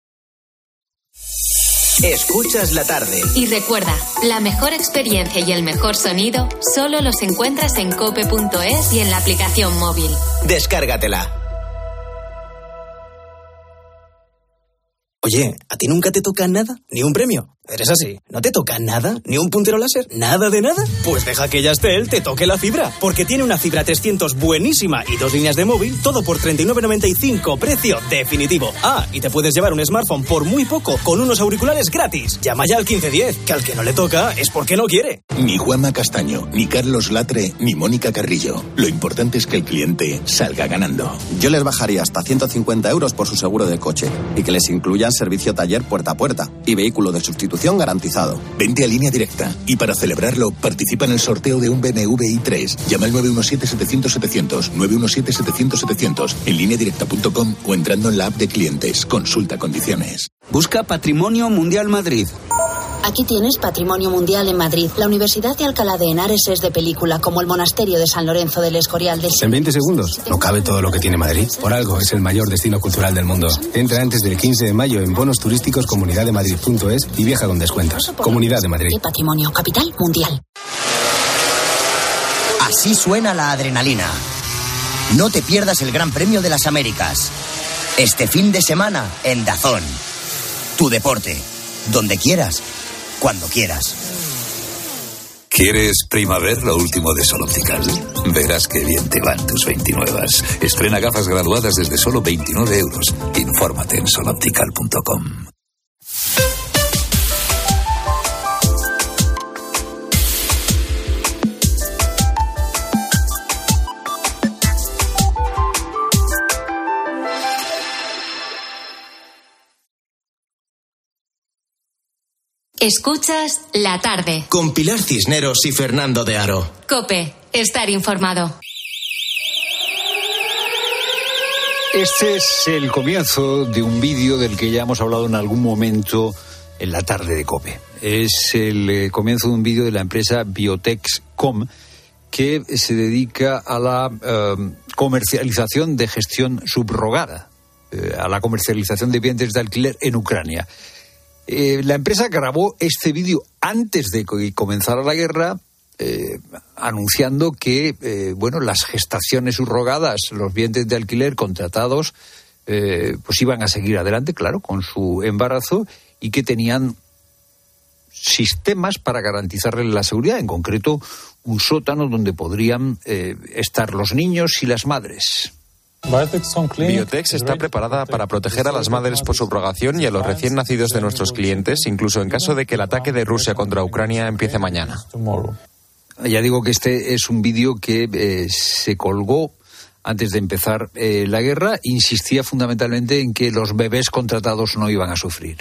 Escuchas la tarde. Y recuerda, la mejor experiencia y el mejor sonido solo los encuentras en cope.es y en la aplicación móvil. Descárgatela. Oye, ¿a ti nunca te toca nada? ¿Ni un premio? ¿Eres así? ¿No te toca nada? ¿Ni un puntero láser? ¿Nada de nada? Pues deja que Yastel te toque la fibra, porque tiene una fibra 300 buenísima y 2 líneas de móvil, todo por 39,95, precio definitivo. Ah, y te puedes llevar un smartphone por muy poco, con unos auriculares gratis. Llama ya al 1510, que al que no le toca es porque no quiere. Ni Juanma Castaño, ni Carlos Latre, ni Mónica Carrillo. Lo importante es que el cliente salga ganando. Yo les bajaría hasta 150 euros por su seguro de coche y que les incluyan servicio taller puerta a puerta y vehículo de sustitución garantizado. Vente a Línea Directa y para celebrarlo participa en el sorteo de un BMW i3. Llama al 917-700-700, 917-700-700 en lineadirecta.com o entrando en la app de clientes. Consulta condiciones. Busca Patrimonio Mundial Madrid. Aquí tienes patrimonio mundial en Madrid. La Universidad de Alcalá de Henares es de película, como el monasterio de San Lorenzo del Escorial del... En 20 segundos no cabe todo lo que tiene Madrid. Por algo es el mayor destino cultural del mundo. Entra antes del 15 de mayo en bonos turísticos comunidaddemadrid.es y viaja con descuentos. Comunidad de Madrid. Patrimonio, capital mundial. Así suena la adrenalina. No te pierdas el Gran Premio de las Américas. Este fin de semana en DAZN. Tu deporte. Donde quieras. Cuando quieras. ¿Quieres Primaver, lo último de Sol Optical? Verás qué bien te van tus 29. Estrena gafas graduadas desde solo 29 euros. Infórmate en soloptical.com. Escuchas La Tarde. Con Pilar Cisneros y Fernando de Aro. COPE, estar informado. Este es el comienzo de un vídeo del que ya hemos hablado en algún momento en La Tarde de COPE. Es el comienzo de un vídeo de la empresa Biotexcom, que se dedica a la comercialización de gestión subrogada, a la comercialización de vientres de alquiler en Ucrania. La empresa grabó este vídeo antes de que comenzara la guerra, anunciando que las gestaciones subrogadas, los vientres de alquiler contratados, pues iban a seguir adelante, claro, con su embarazo, y que tenían sistemas para garantizarles la seguridad, en concreto un sótano donde podrían estar los niños y las madres. Biotex está preparada para proteger a las madres por subrogación y a los recién nacidos de nuestros clientes, incluso en caso de que el ataque de Rusia contra Ucrania empiece mañana. Ya digo que este es un vídeo que se colgó antes de empezar la guerra. Insistía fundamentalmente en que los bebés contratados no iban a sufrir.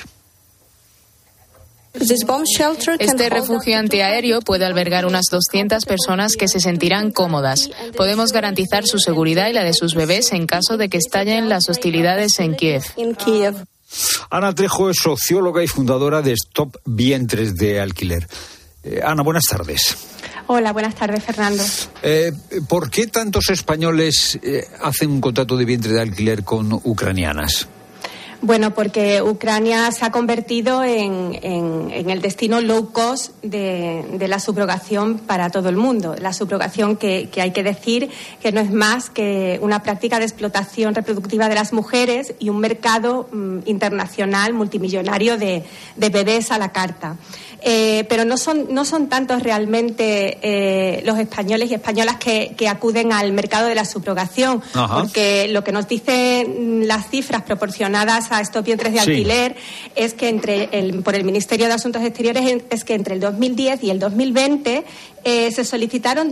Este refugio antiaéreo puede albergar unas 200 personas que se sentirán cómodas. Podemos garantizar su seguridad y la de sus bebés en caso de que estallen las hostilidades en Kiev. Ana Trejo es socióloga y fundadora de Stop Vientres de Alquiler. Ana, buenas tardes. Hola, buenas tardes, Fernando. ¿Por qué tantos españoles hacen un contrato de vientre de alquiler con ucranianas? Bueno, porque Ucrania se ha convertido en el destino low cost de la subrogación para todo el mundo. La subrogación que hay que decir que no es más que una práctica de explotación reproductiva de las mujeres y un mercado internacional multimillonario de bebés a la carta. Pero no son tantos realmente los españoles y españolas que acuden al mercado de la subrogación. Ajá. Porque lo que nos dicen las cifras proporcionadas a estos vientres de alquiler es que por el Ministerio de Asuntos Exteriores es que entre el 2010 y el 2020 se solicitaron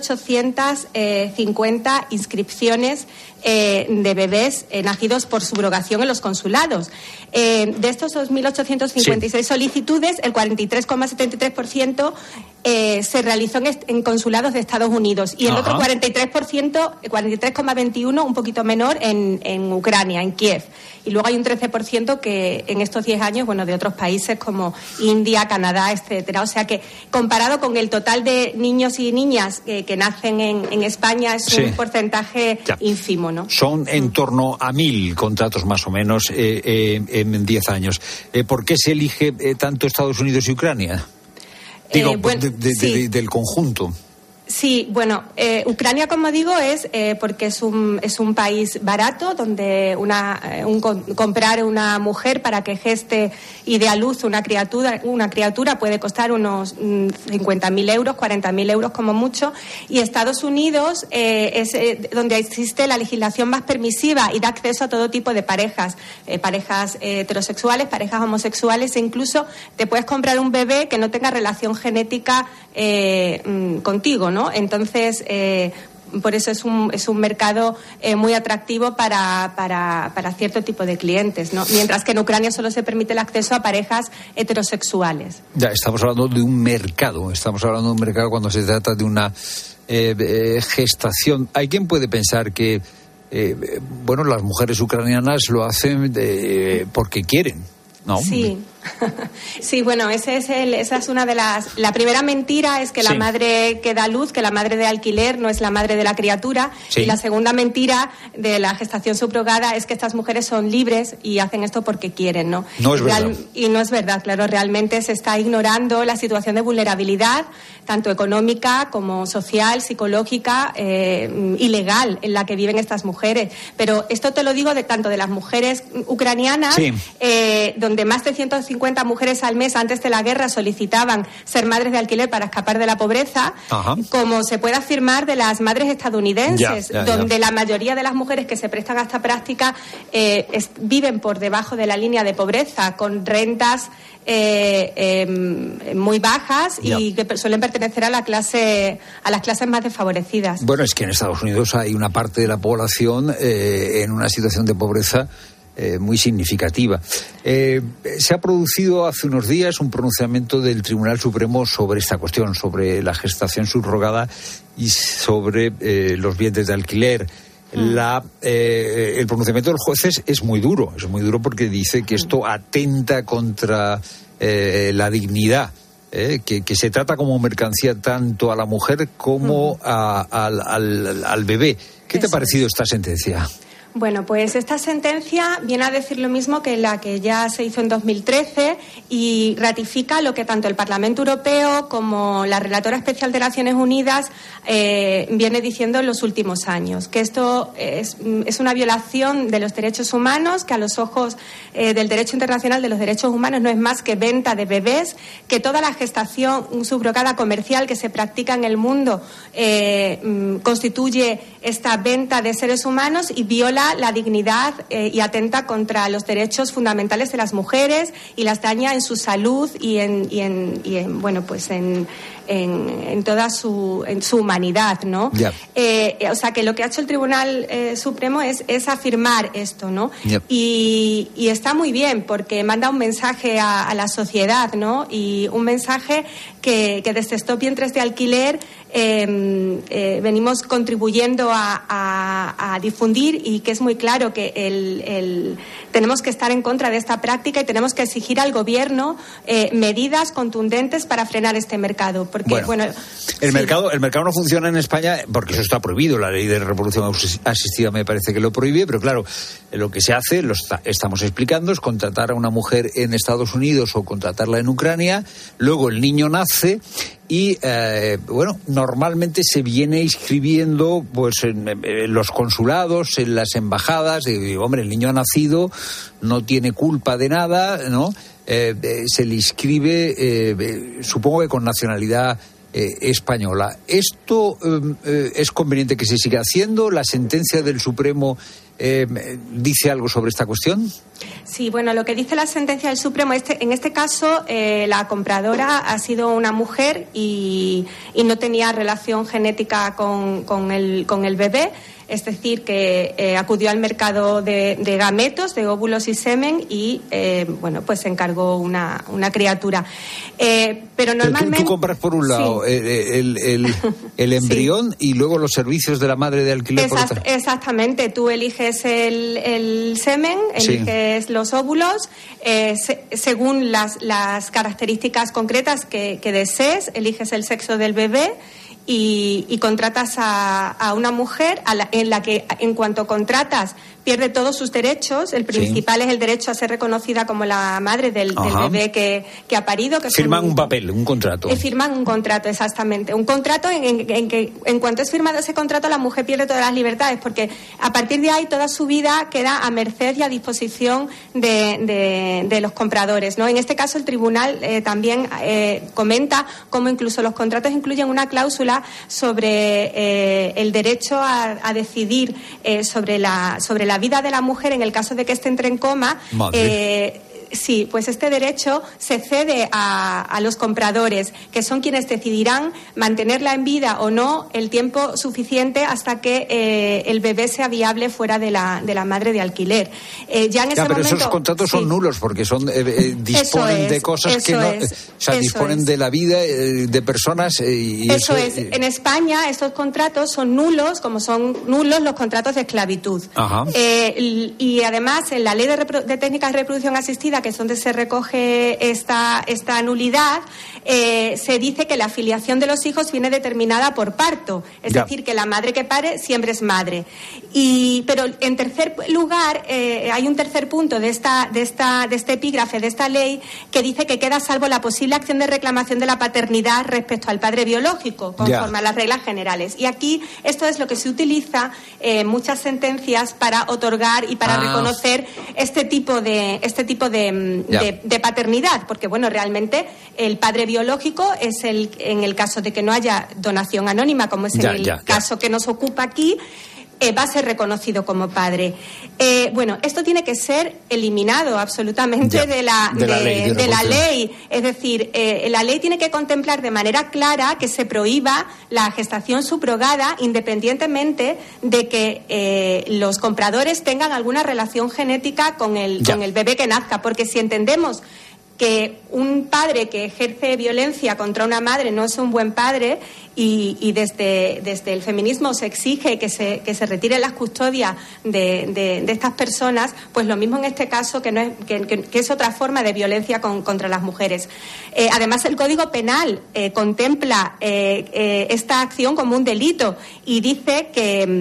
2.850 inscripciones de bebés nacidos por subrogación en los consulados. De estos 2.856 solicitudes, el 43,73% se realizó en consulados de Estados Unidos y el otro 43%, 43,21%, un poquito menor en Ucrania, en Kiev. Y luego hay un 13% que en estos 10 años, de otros países como India, Canadá, etcétera. O sea que comparado con el total de niños y niñas que nacen en España es un porcentaje ínfimo, ¿no? Son en torno a 1.000 contratos más o menos en 10 años. ¿Por qué se elige tanto Estados Unidos y Ucrania? Digo, del conjunto. Sí, Ucrania, como digo, es porque es un país barato donde comprar una mujer para que geste y dé a luz una criatura puede costar unos 50.000 euros, 40.000 euros como mucho. Y Estados Unidos es donde existe la legislación más permisiva y da acceso a todo tipo de parejas, parejas heterosexuales, parejas homosexuales, e incluso te puedes comprar un bebé que no tenga relación genética contigo, ¿no? Entonces, por eso es un mercado muy atractivo para cierto tipo de clientes, ¿no? Mientras que en Ucrania solo se permite el acceso a parejas heterosexuales. Ya, estamos hablando de un mercado cuando se trata de una gestación. Hay quien puede pensar que, las mujeres ucranianas lo hacen porque quieren, ¿no? Sí. Sí, bueno, esa es una de las... La primera mentira es que la madre que da luz, que la madre de alquiler no es la madre de la criatura. Sí. Y la segunda mentira de la gestación subrogada es que estas mujeres son libres y hacen esto porque quieren, ¿no? No es verdad. Y no es verdad, claro. Realmente se está ignorando la situación de vulnerabilidad, tanto económica como social, psicológica y legal en la que viven estas mujeres. Pero esto te lo digo tanto de las mujeres ucranianas, donde más de 150 mujeres al mes antes de la guerra solicitaban ser madres de alquiler para escapar de la pobreza, como se puede afirmar de las madres estadounidenses, donde la mayoría de las mujeres que se prestan a esta práctica viven por debajo de la línea de pobreza, con rentas muy bajas y que suelen pertenecer a las clases más desfavorecidas. Bueno, es que en Estados Unidos hay una parte de la población en una situación de pobreza muy significativa. Se ha producido hace unos días un pronunciamiento del Tribunal Supremo sobre esta cuestión, sobre la gestación subrogada y sobre los bienes de alquiler. El pronunciamiento de los jueces es muy duro porque dice que esto atenta contra la dignidad, que se trata como mercancía tanto a la mujer como al bebé. ¿Qué te ha parecido esta sentencia? Bueno, pues esta sentencia viene a decir lo mismo que la que ya se hizo en 2013 y ratifica lo que tanto el Parlamento Europeo como la Relatora Especial de Naciones Unidas viene diciendo en los últimos años, que esto es una violación de los derechos humanos, que a los ojos del derecho internacional de los derechos humanos no es más que venta de bebés, que toda la gestación subrogada comercial que se practica en el mundo constituye esta venta de seres humanos y viola la dignidad y atenta contra los derechos fundamentales de las mujeres y las daña en su salud y en toda su humanidad, ¿no? O sea, que lo que ha hecho el Tribunal Supremo es afirmar esto, ¿no? Y está muy bien porque manda un mensaje a la sociedad, ¿no? Y un mensaje que desde Stop Vientres de Alquiler venimos contribuyendo a difundir, y que es muy claro que tenemos que estar en contra de esta práctica y tenemos que exigir al gobierno medidas contundentes para frenar este mercado. Porque, el mercado no funciona en España porque eso está prohibido. La ley de reproducción asistida me parece que lo prohíbe, pero claro, lo que se hace, estamos explicando, es contratar a una mujer en Estados Unidos o contratarla en Ucrania, luego el niño nace y normalmente se viene inscribiendo pues en los consulados, en las embajadas, y hombre, el niño ha nacido, no tiene culpa de nada, ¿no? Se le inscribe, supongo que con nacionalidad española. ¿Esto es conveniente que se siga haciendo? ¿La sentencia del Supremo dice algo sobre esta cuestión? Sí, bueno, lo que dice la sentencia del Supremo, en este caso la compradora ha sido una mujer y no tenía relación genética con el bebé. Es decir, que acudió al mercado de gametos, de óvulos y semen y, pues se encargó una criatura. Pero normalmente... Tú compras por un lado el embrión y luego los servicios de la madre de alquiler por otro. Exactamente. Tú eliges el semen, eliges los óvulos, según las características concretas que desees, eliges el sexo del bebé. Y contratas a una mujer en la que, en cuanto contratas, pierde todos sus derechos. El principal es el derecho a ser reconocida como la madre del bebé que ha parido. Que firman un papel, un contrato. Firman un contrato, exactamente. Un contrato en que, en cuanto es firmado ese contrato, la mujer pierde todas las libertades, porque a partir de ahí toda su vida queda a merced y a disposición de los compradores, ¿no? En este caso, el tribunal también comenta cómo incluso los contratos incluyen una cláusula sobre el derecho a decidir sobre la vida de la mujer en el caso de que éste entre en coma. Sí, pues este derecho se cede a los compradores, que son quienes decidirán mantenerla en vida o no el tiempo suficiente hasta que el bebé sea viable fuera de la madre de alquiler. Pero esos contratos son nulos porque disponen de cosas que no... disponen de la vida de personas y eso es. En España estos contratos son nulos, como son nulos los contratos de esclavitud. Y además en la ley de técnicas de reproducción asistida, custodia, que es donde se recoge esta nulidad, se dice que la filiación de los hijos viene determinada por parto, es decir, que la madre que pare siempre es madre. Pero en tercer lugar, hay un tercer punto de este epígrafe, de esta ley, que dice que queda salvo la posible acción de reclamación de la paternidad respecto al padre biológico, conforme a las reglas generales. Y aquí esto es lo que se utiliza en muchas sentencias para otorgar y para reconocer este tipo de paternidad, porque bueno, realmente el padre biológico es en el caso de que no haya donación anónima, como es en el caso que nos ocupa aquí, va a ser reconocido como padre. Bueno, esto tiene que ser eliminado absolutamente de la ley. Es decir, la ley tiene que contemplar de manera clara que se prohíba la gestación subrogada, independientemente de que los compradores tengan alguna relación genética con el bebé que nazca, porque si entendemos que un padre que ejerce violencia contra una madre no es un buen padre y desde el feminismo se exige que se retire las custodias de estas personas, pues lo mismo en este caso, que es otra forma de violencia contra las mujeres. Además, el Código Penal contempla esta acción como un delito y dice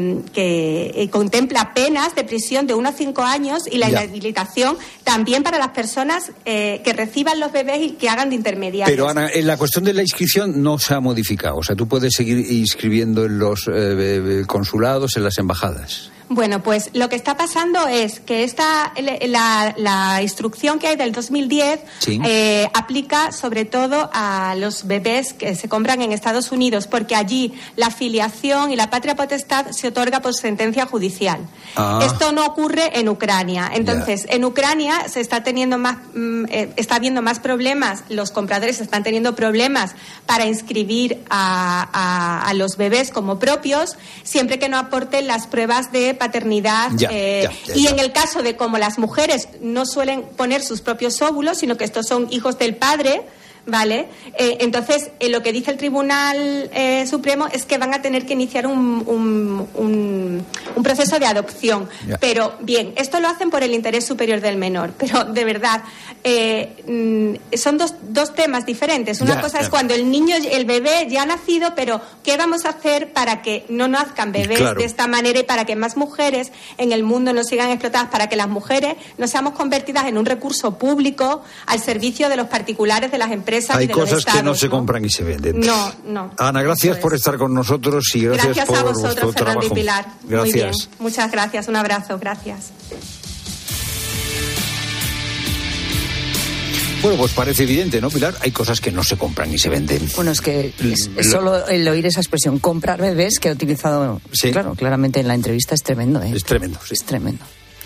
que contempla penas de prisión de 1 a 5 años y la inhabilitación también para las personas que reciban los bebés y que hagan de intermediarios. Pero, Ana, en la cuestión de la inscripción no se ha modificado. O sea, tú puedes seguir inscribiendo en los consulados, en las embajadas. Bueno, pues lo que está pasando es que la instrucción que hay del 2010 aplica sobre todo a los bebés que se compran en Estados Unidos, porque allí la filiación y la patria potestad se otorga por sentencia judicial. Esto no ocurre en Ucrania. Entonces, en Ucrania se está teniendo está habiendo más problemas, los compradores están teniendo problemas para inscribir a los bebés como propios, siempre que no aporten las pruebas de paternidad. Y en el caso de como las mujeres no suelen poner sus propios óvulos, sino que estos son hijos del padre, ¿vale? Entonces, lo que dice el Tribunal Supremo es que van a tener que iniciar un proceso de adopción. Pero, bien, esto lo hacen por el interés superior del menor. Pero, de verdad, son dos temas diferentes. Una cosa es cuando el bebé ya ha nacido, pero ¿qué vamos a hacer para que no nazcan bebés de esta manera y para que más mujeres en el mundo no sigan explotadas, para que las mujeres no seamos convertidas en un recurso público al servicio de los particulares, de las empresas? Hay cosas que no se compran y se venden. No. Ana, gracias por estar con nosotros y gracias por a vosotros, Fernando y Pilar. Gracias. Muy bien. Muchas gracias. Un abrazo. Gracias. Bueno, pues parece evidente, ¿no, Pilar? Hay cosas que no se compran y se venden. Bueno, es que es solo el oír esa expresión, comprar bebés, que ha utilizado, claro, claramente en la entrevista, es tremendo. Es tremendo, Es tremendo.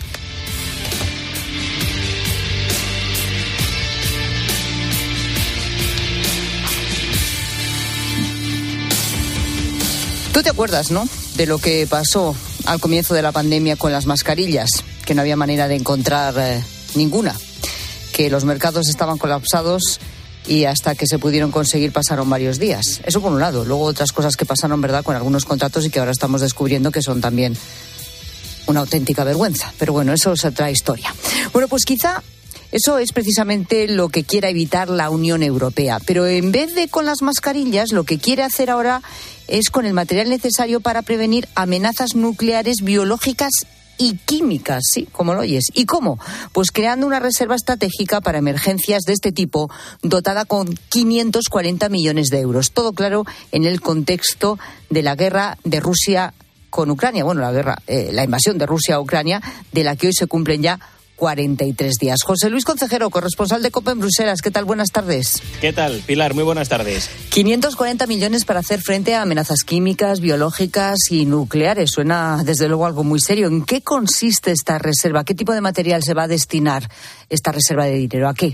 Tú te acuerdas, ¿no?, de lo que pasó al comienzo de la pandemia con las mascarillas, que no había manera de encontrar ninguna, que los mercados estaban colapsados y hasta que se pudieron conseguir pasaron varios días. Eso por un lado. Luego otras cosas que pasaron, ¿verdad?, con algunos contratos y que ahora estamos descubriendo que son también una auténtica vergüenza. Pero bueno, eso es otra historia. Bueno, pues quizá eso es precisamente lo que quiera evitar la Unión Europea. Pero en vez de con las mascarillas, lo que quiere hacer ahora es con el material necesario para prevenir amenazas nucleares, biológicas y químicas, sí, como lo oyes. ¿Y cómo? Pues creando una reserva estratégica para emergencias de este tipo, dotada con 540 millones de euros. Todo claro en el contexto de la guerra de Rusia con Ucrania. Bueno, la invasión de Rusia a Ucrania, de la que hoy se cumplen ya 43 días. José Luis Concejero, corresponsal de COPE en Bruselas. ¿Qué tal? Buenas tardes. ¿Qué tal, Pilar? Muy buenas tardes. 540 millones para hacer frente a amenazas químicas, biológicas y nucleares. Suena, desde luego, algo muy serio. ¿En qué consiste esta reserva? ¿Qué tipo de material se va a destinar esta reserva de dinero? ¿A qué?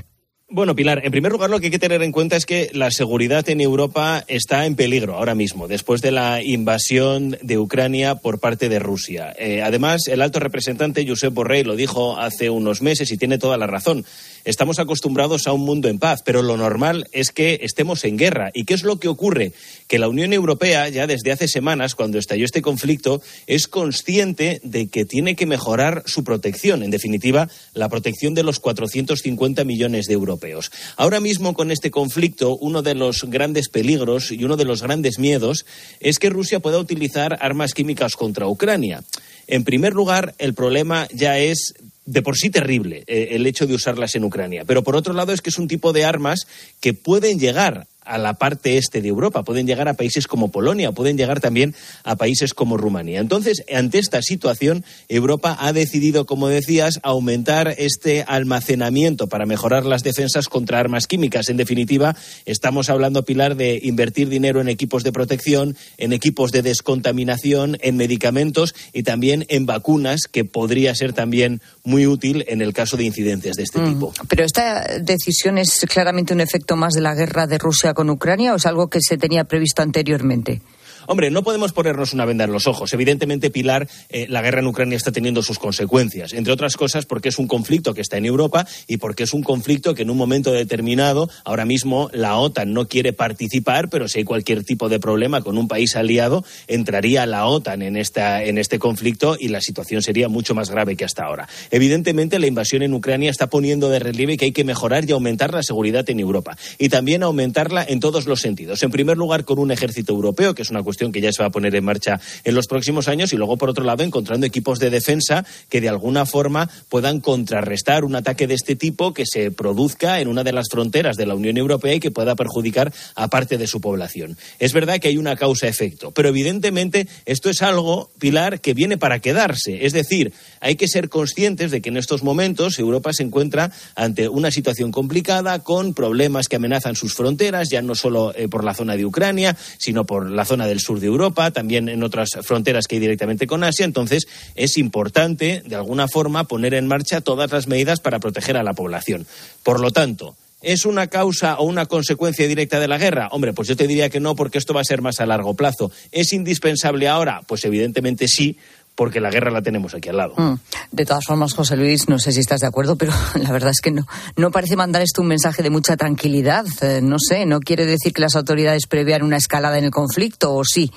Bueno, Pilar, en primer lugar lo que hay que tener en cuenta es que la seguridad en Europa está en peligro ahora mismo, después de la invasión de Ucrania por parte de Rusia. Además, el alto representante Josep Borrell lo dijo hace unos meses y tiene toda la razón. Estamos acostumbrados a un mundo en paz, pero lo normal es que estemos en guerra. ¿Y qué es lo que ocurre? Que la Unión Europea, ya desde hace semanas, cuando estalló este conflicto, es consciente de que tiene que mejorar su protección. En definitiva, la protección de los 450 millones de europeos. Ahora mismo, con este conflicto, uno de los grandes peligros y uno de los grandes miedos es que Rusia pueda utilizar armas químicas contra Ucrania. En primer lugar, el problema ya es de por sí terrible, el hecho de usarlas en Ucrania. Pero por otro lado es que es un tipo de armas que pueden llegar a la parte este de Europa, pueden llegar a países como Polonia, pueden llegar también a países como Rumanía. Entonces, ante esta situación, Europa ha decidido, como decías, aumentar este almacenamiento para mejorar las defensas contra armas químicas. En definitiva, estamos hablando, Pilar, de invertir dinero en equipos de protección, en equipos de descontaminación, en medicamentos y también en vacunas, que podría ser también muy útil en el caso de incidentes de este tipo. Pero esta decisión es claramente un efecto más de la guerra de Rusia con Ucrania, ¿o es algo que se tenía previsto anteriormente? Hombre, no podemos ponernos una venda en los ojos. Evidentemente, Pilar, la guerra en Ucrania está teniendo sus consecuencias, entre otras cosas porque es un conflicto que está en Europa y porque es un conflicto que en un momento determinado, ahora mismo la OTAN no quiere participar, pero si hay cualquier tipo de problema con un país aliado, entraría la OTAN en este conflicto y la situación sería mucho más grave que hasta ahora. Evidentemente, la invasión en Ucrania está poniendo de relieve que hay que mejorar y aumentar la seguridad en Europa y también aumentarla en todos los sentidos. En primer lugar, con un ejército europeo, que es una cuestión que ya se va a poner en marcha en los próximos años, y luego, por otro lado, encontrando equipos de defensa que de alguna forma puedan contrarrestar un ataque de este tipo que se produzca en una de las fronteras de la Unión Europea y que pueda perjudicar a parte de su población. Es verdad que hay una causa-efecto, pero evidentemente esto es algo, Pilar, que viene para quedarse. Es decir, hay que ser conscientes de que en estos momentos Europa se encuentra ante una situación complicada, con problemas que amenazan sus fronteras, ya no solo por la zona de Ucrania, sino por la zona del sur de Europa, también en otras fronteras que hay directamente con Asia. Entonces, es importante, de alguna forma, poner en marcha todas las medidas para proteger a la población. Por lo tanto, ¿es una causa o una consecuencia directa de la guerra? Hombre, pues yo te diría que no, porque esto va a ser más a largo plazo. ¿Es indispensable ahora? Pues evidentemente sí, porque la guerra la tenemos aquí al lado. De todas formas, José Luis, no sé si estás de acuerdo, pero la verdad es que no parece mandar esto un mensaje de mucha tranquilidad. No sé, ¿no quiere decir que las autoridades prevean una escalada en el conflicto, o sí?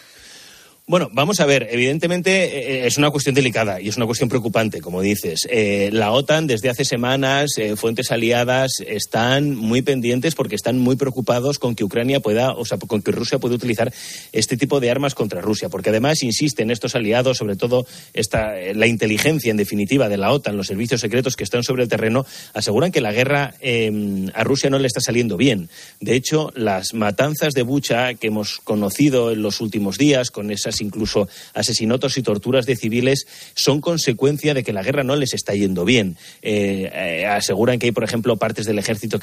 Bueno, vamos a ver, evidentemente es una cuestión delicada y es una cuestión preocupante, como dices. La OTAN desde hace semanas, fuentes aliadas, están muy pendientes porque están muy preocupados con que con que Rusia pueda utilizar este tipo de armas contra Rusia, porque además insisten estos aliados, sobre todo la inteligencia en definitiva de la OTAN, los servicios secretos que están sobre el terreno, aseguran que la guerra a Rusia no le está saliendo bien. De hecho, las matanzas de Bucha que hemos conocido en los últimos días, con esas incluso asesinatos y torturas de civiles, son consecuencia de que la guerra no les está yendo bien. Aseguran que hay, por ejemplo, partes del ejército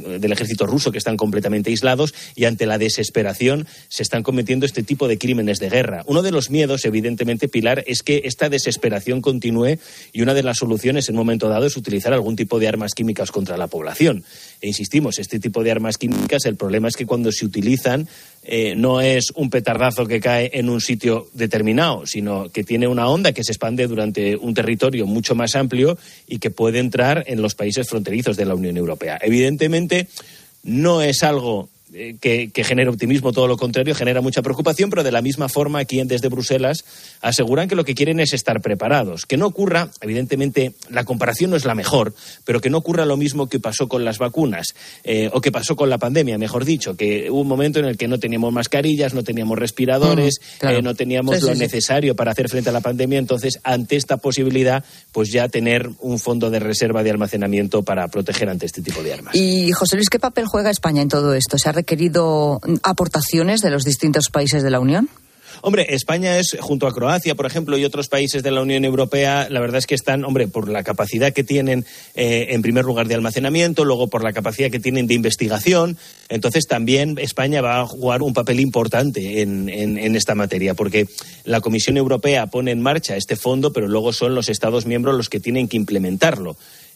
ruso que están completamente aislados, y ante la desesperación se están cometiendo este tipo de crímenes de guerra. Uno de los miedos, evidentemente, Pilar, es que esta desesperación continúe, y una de las soluciones en un momento dado es utilizar algún tipo de armas químicas contra la población. E insistimos, este tipo de armas químicas, el problema es que cuando se utilizan no es un petardazo que cae en un sitio determinado, sino que tiene una onda que se expande durante un territorio mucho más amplio y que puede entrar en los países fronterizos de la Unión Europea. Evidentemente, no es algo que genera optimismo, todo lo contrario, genera mucha preocupación, pero de la misma forma aquí desde Bruselas aseguran que lo que quieren es estar preparados. Que no ocurra, evidentemente la comparación no es la mejor, pero que no ocurra lo mismo que pasó con las vacunas, o que pasó con la pandemia, mejor dicho, que hubo un momento en el que no teníamos mascarillas, no teníamos respiradores, claro. No teníamos lo necesario para hacer frente a la pandemia. Entonces, ante esta posibilidad, pues ya tener un fondo de reserva de almacenamiento para proteger ante este tipo de armas. Y, José Luis, ¿qué papel juega España en todo esto? ¿Se ha requerido aportaciones de los distintos países de la Unión? Hombre, España es, junto a Croacia, por ejemplo, y otros países de la Unión Europea, la verdad es que están, por la capacidad que tienen, en primer lugar, de almacenamiento, luego por la capacidad que tienen de investigación. Entonces, también España va a jugar un papel importante en esta materia, porque la Comisión Europea pone en marcha este fondo, pero luego son los Estados miembros los que tienen que implementarlo.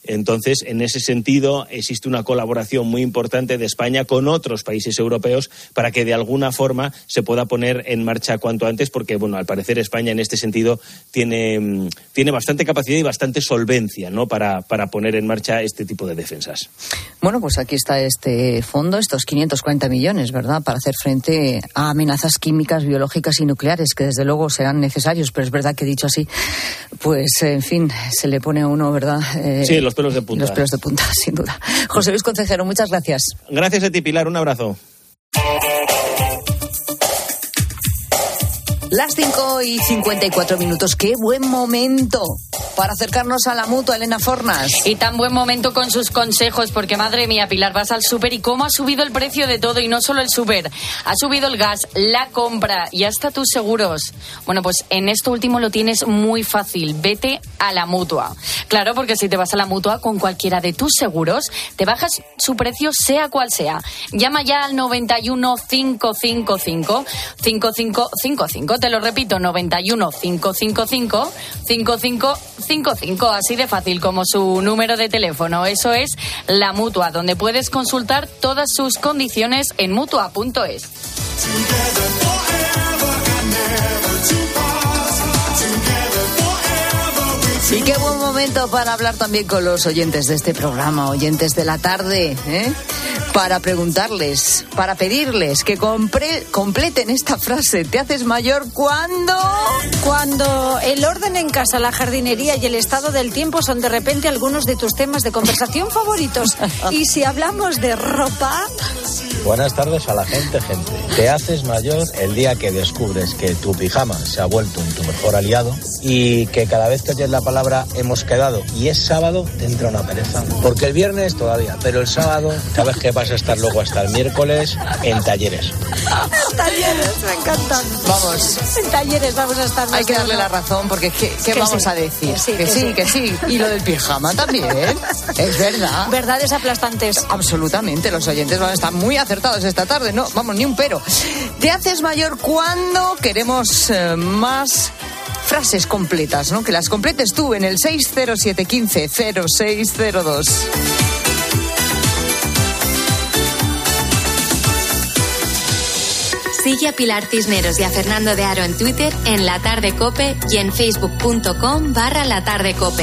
Entonces, en ese sentido, existe una colaboración muy importante de España con otros países europeos para que de alguna forma se pueda poner en marcha cuanto antes, porque, bueno, al parecer España en este sentido tiene bastante capacidad y bastante solvencia, ¿no?, para poner en marcha este tipo de defensas. Bueno, pues aquí está este fondo, estos 540 millones, ¿verdad?, para hacer frente a amenazas químicas, biológicas y nucleares, que desde luego serán necesarios, pero es verdad que dicho así, pues, en fin, se le pone a uno, ¿verdad? Sí, los pelos de punta. Los pelos de punta, sin duda. José Luis Concejero, muchas gracias. Gracias a ti, Pilar, un abrazo. Las 5:54. ¡Qué buen momento para acercarnos a la Mutua, Elena Fornas! Y tan buen momento con sus consejos, porque madre mía, Pilar, vas al súper y cómo ha subido el precio de todo, y no solo el súper, ha subido el gas, la compra y hasta tus seguros. Bueno, pues en esto último lo tienes muy fácil, vete a la Mutua. Claro, porque si te vas a la Mutua con cualquiera de tus seguros, te bajas su precio sea cual sea. Llama ya al 91 555 5555. Te lo repito, 91 555 5555, así de fácil como su número de teléfono. Eso es la Mutua, donde puedes consultar todas sus condiciones en mutua.es. Y qué buen momento para hablar también con los oyentes de este programa, oyentes de la tarde, para preguntarles, para pedirles que completen esta frase. ¿Te haces mayor cuando? Cuando el orden en casa, la jardinería y el estado del tiempo son de repente algunos de tus temas de conversación favoritos. Y si hablamos de ropa... Buenas tardes a la gente. Te haces mayor el día que descubres que tu pijama se ha vuelto en tu mejor aliado y que cada vez que oyes la palabra hemos quedado y es sábado, te entra una pereza. Porque el viernes todavía, pero el sábado sabes que vas a estar luego hasta el miércoles en talleres. Talleres, me encantan. Vamos. En talleres vamos a estar. Hay que darle la razón, porque ¿qué vamos a decir? Que sí. Y lo del pijama también. Es verdad. Verdades aplastantes. Absolutamente. Los oyentes van a estar muy acertados esta tarde. No, vamos, ni un pero. ¿Te haces mayor cuando? Queremos más frases completas, ¿no? Que las completes tú en el 607150602. Sigue a Pilar Cisneros y a Fernando de Aro en Twitter, en La Tarde Cope y en facebook.com/La Tarde Cope.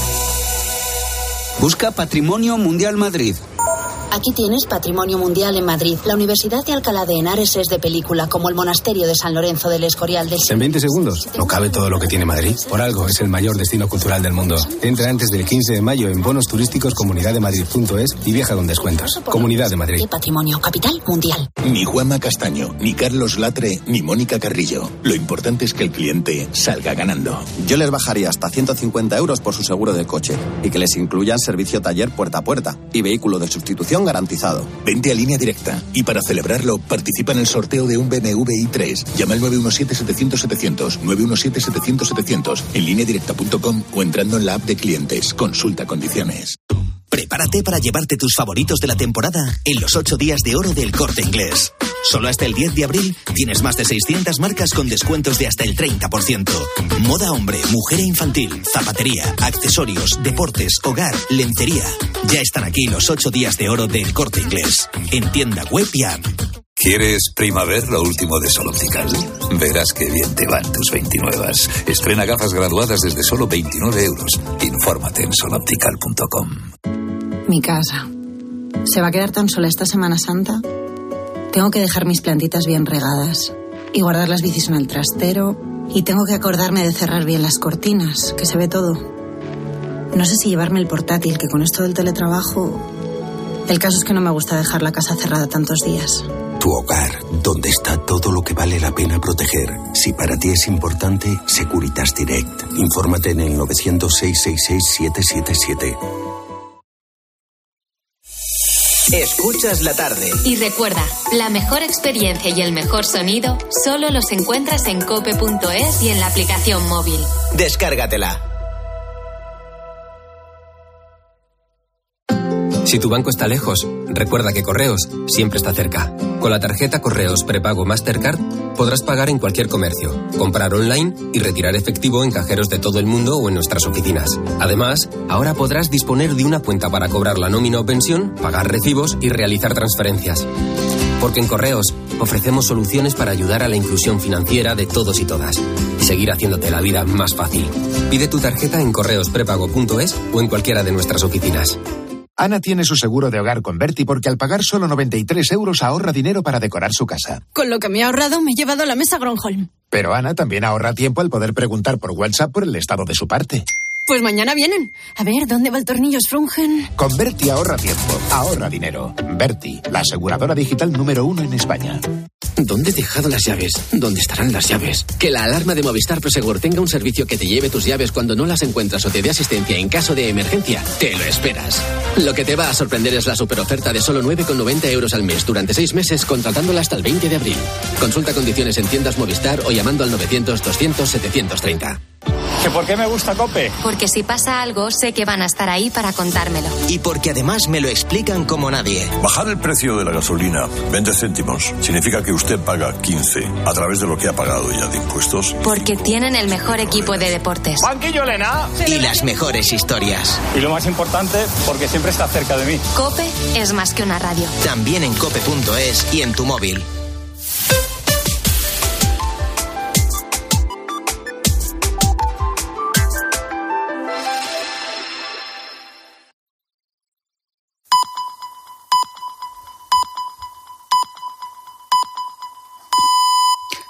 Busca Patrimonio Mundial Madrid. Aquí tienes Patrimonio Mundial en Madrid. La Universidad de Alcalá de Henares es de película, como el Monasterio de San Lorenzo del Escorial del... En 20 segundos no cabe todo lo que tiene Madrid. Por algo es el mayor destino cultural del mundo. Entra antes del 15 de mayo en bonos turísticos comunidademadrid.es y viaja con descuentos. Comunidad de Madrid. Patrimonio, capital mundial. Ni Juanma Castaño, ni Carlos Latre, ni Mónica Carrillo. Lo importante es que el cliente salga ganando. Yo les bajaría hasta 150 euros por su seguro de coche y que les incluyan servicio taller puerta a puerta y vehículo de sustitución garantizado. Vente a Línea Directa y para celebrarlo participa en el sorteo de un BMW i3. Llama al 917-700-700, 917-700-700 en lineadirecta.com o entrando en la app de clientes. Consulta condiciones. Prepárate para llevarte tus favoritos de la temporada en los 8 días de oro del Corte Inglés. Solo hasta el 10 de abril tienes más de 600 marcas con descuentos de hasta el 30%. Moda hombre, mujer e infantil, zapatería, accesorios, deportes, hogar, lencería. Ya están aquí los 8 días de oro del Corte Inglés. En tienda web y app. ¿Quieres Primaver, lo último de Sol Optical? Verás que bien te van tus 29. Estrena gafas graduadas desde solo 29 euros. Infórmate en soloptical.com. Mi casa. ¿Se va a quedar tan sola esta Semana Santa? Tengo que dejar mis plantitas bien regadas y guardar las bicis en el trastero, y tengo que acordarme de cerrar bien las cortinas, que se ve todo. No sé si llevarme el portátil, que con esto del teletrabajo... El caso es que no me gusta dejar la casa cerrada tantos días. Tu hogar, donde está todo lo que vale la pena proteger. Si para ti es importante, Securitas Direct. Infórmate en el 900-666-777. Escuchas la tarde. Y recuerda, la mejor experiencia y el mejor sonido solo los encuentras en cope.es y en la aplicación móvil. Descárgatela. Si tu banco está lejos, recuerda que Correos siempre está cerca. Con la tarjeta Correos Prepago Mastercard podrás pagar en cualquier comercio, comprar online y retirar efectivo en cajeros de todo el mundo o en nuestras oficinas. Además, ahora podrás disponer de una cuenta para cobrar la nómina o pensión, pagar recibos y realizar transferencias. Porque en Correos ofrecemos soluciones para ayudar a la inclusión financiera de todos y todas y seguir haciéndote la vida más fácil. Pide tu tarjeta en correosprepago.es o en cualquiera de nuestras oficinas. Ana tiene su seguro de hogar con Berti porque al pagar solo 93 euros ahorra dinero para decorar su casa. Con lo que me he ahorrado me he llevado la mesa Gronholm. Pero Ana también ahorra tiempo al poder preguntar por WhatsApp por el estado de su parte. Pues mañana vienen. A ver, ¿dónde va el tornillo Sprungen? Con Berti ahorra tiempo, ahorra dinero. Berti, la aseguradora digital número 1 en España. ¿Dónde he dejado las llaves? ¿Dónde estarán las llaves? Que la alarma de Movistar Prosegur tenga un servicio que te lleve tus llaves cuando no las encuentras o te dé asistencia en caso de emergencia, te lo esperas. Lo que te va a sorprender es la superoferta de solo 9,90 euros al mes durante 6 meses contratándola hasta el 20 de abril. Consulta condiciones en tiendas Movistar o llamando al 900-200-730. ¿Que por qué me gusta COPE? Porque si pasa algo, sé que van a estar ahí para contármelo. Y porque además me lo explican como nadie. Bajar el precio de la gasolina 20 céntimos significa que usted paga 15 a través de lo que ha pagado ya de impuestos. Porque tienen el mejor equipo de deportes. ¡Banquillo, Elena! Y las mejores historias. Y lo más importante, porque siempre está cerca de mí. COPE es más que una radio. También en cope.es y en tu móvil.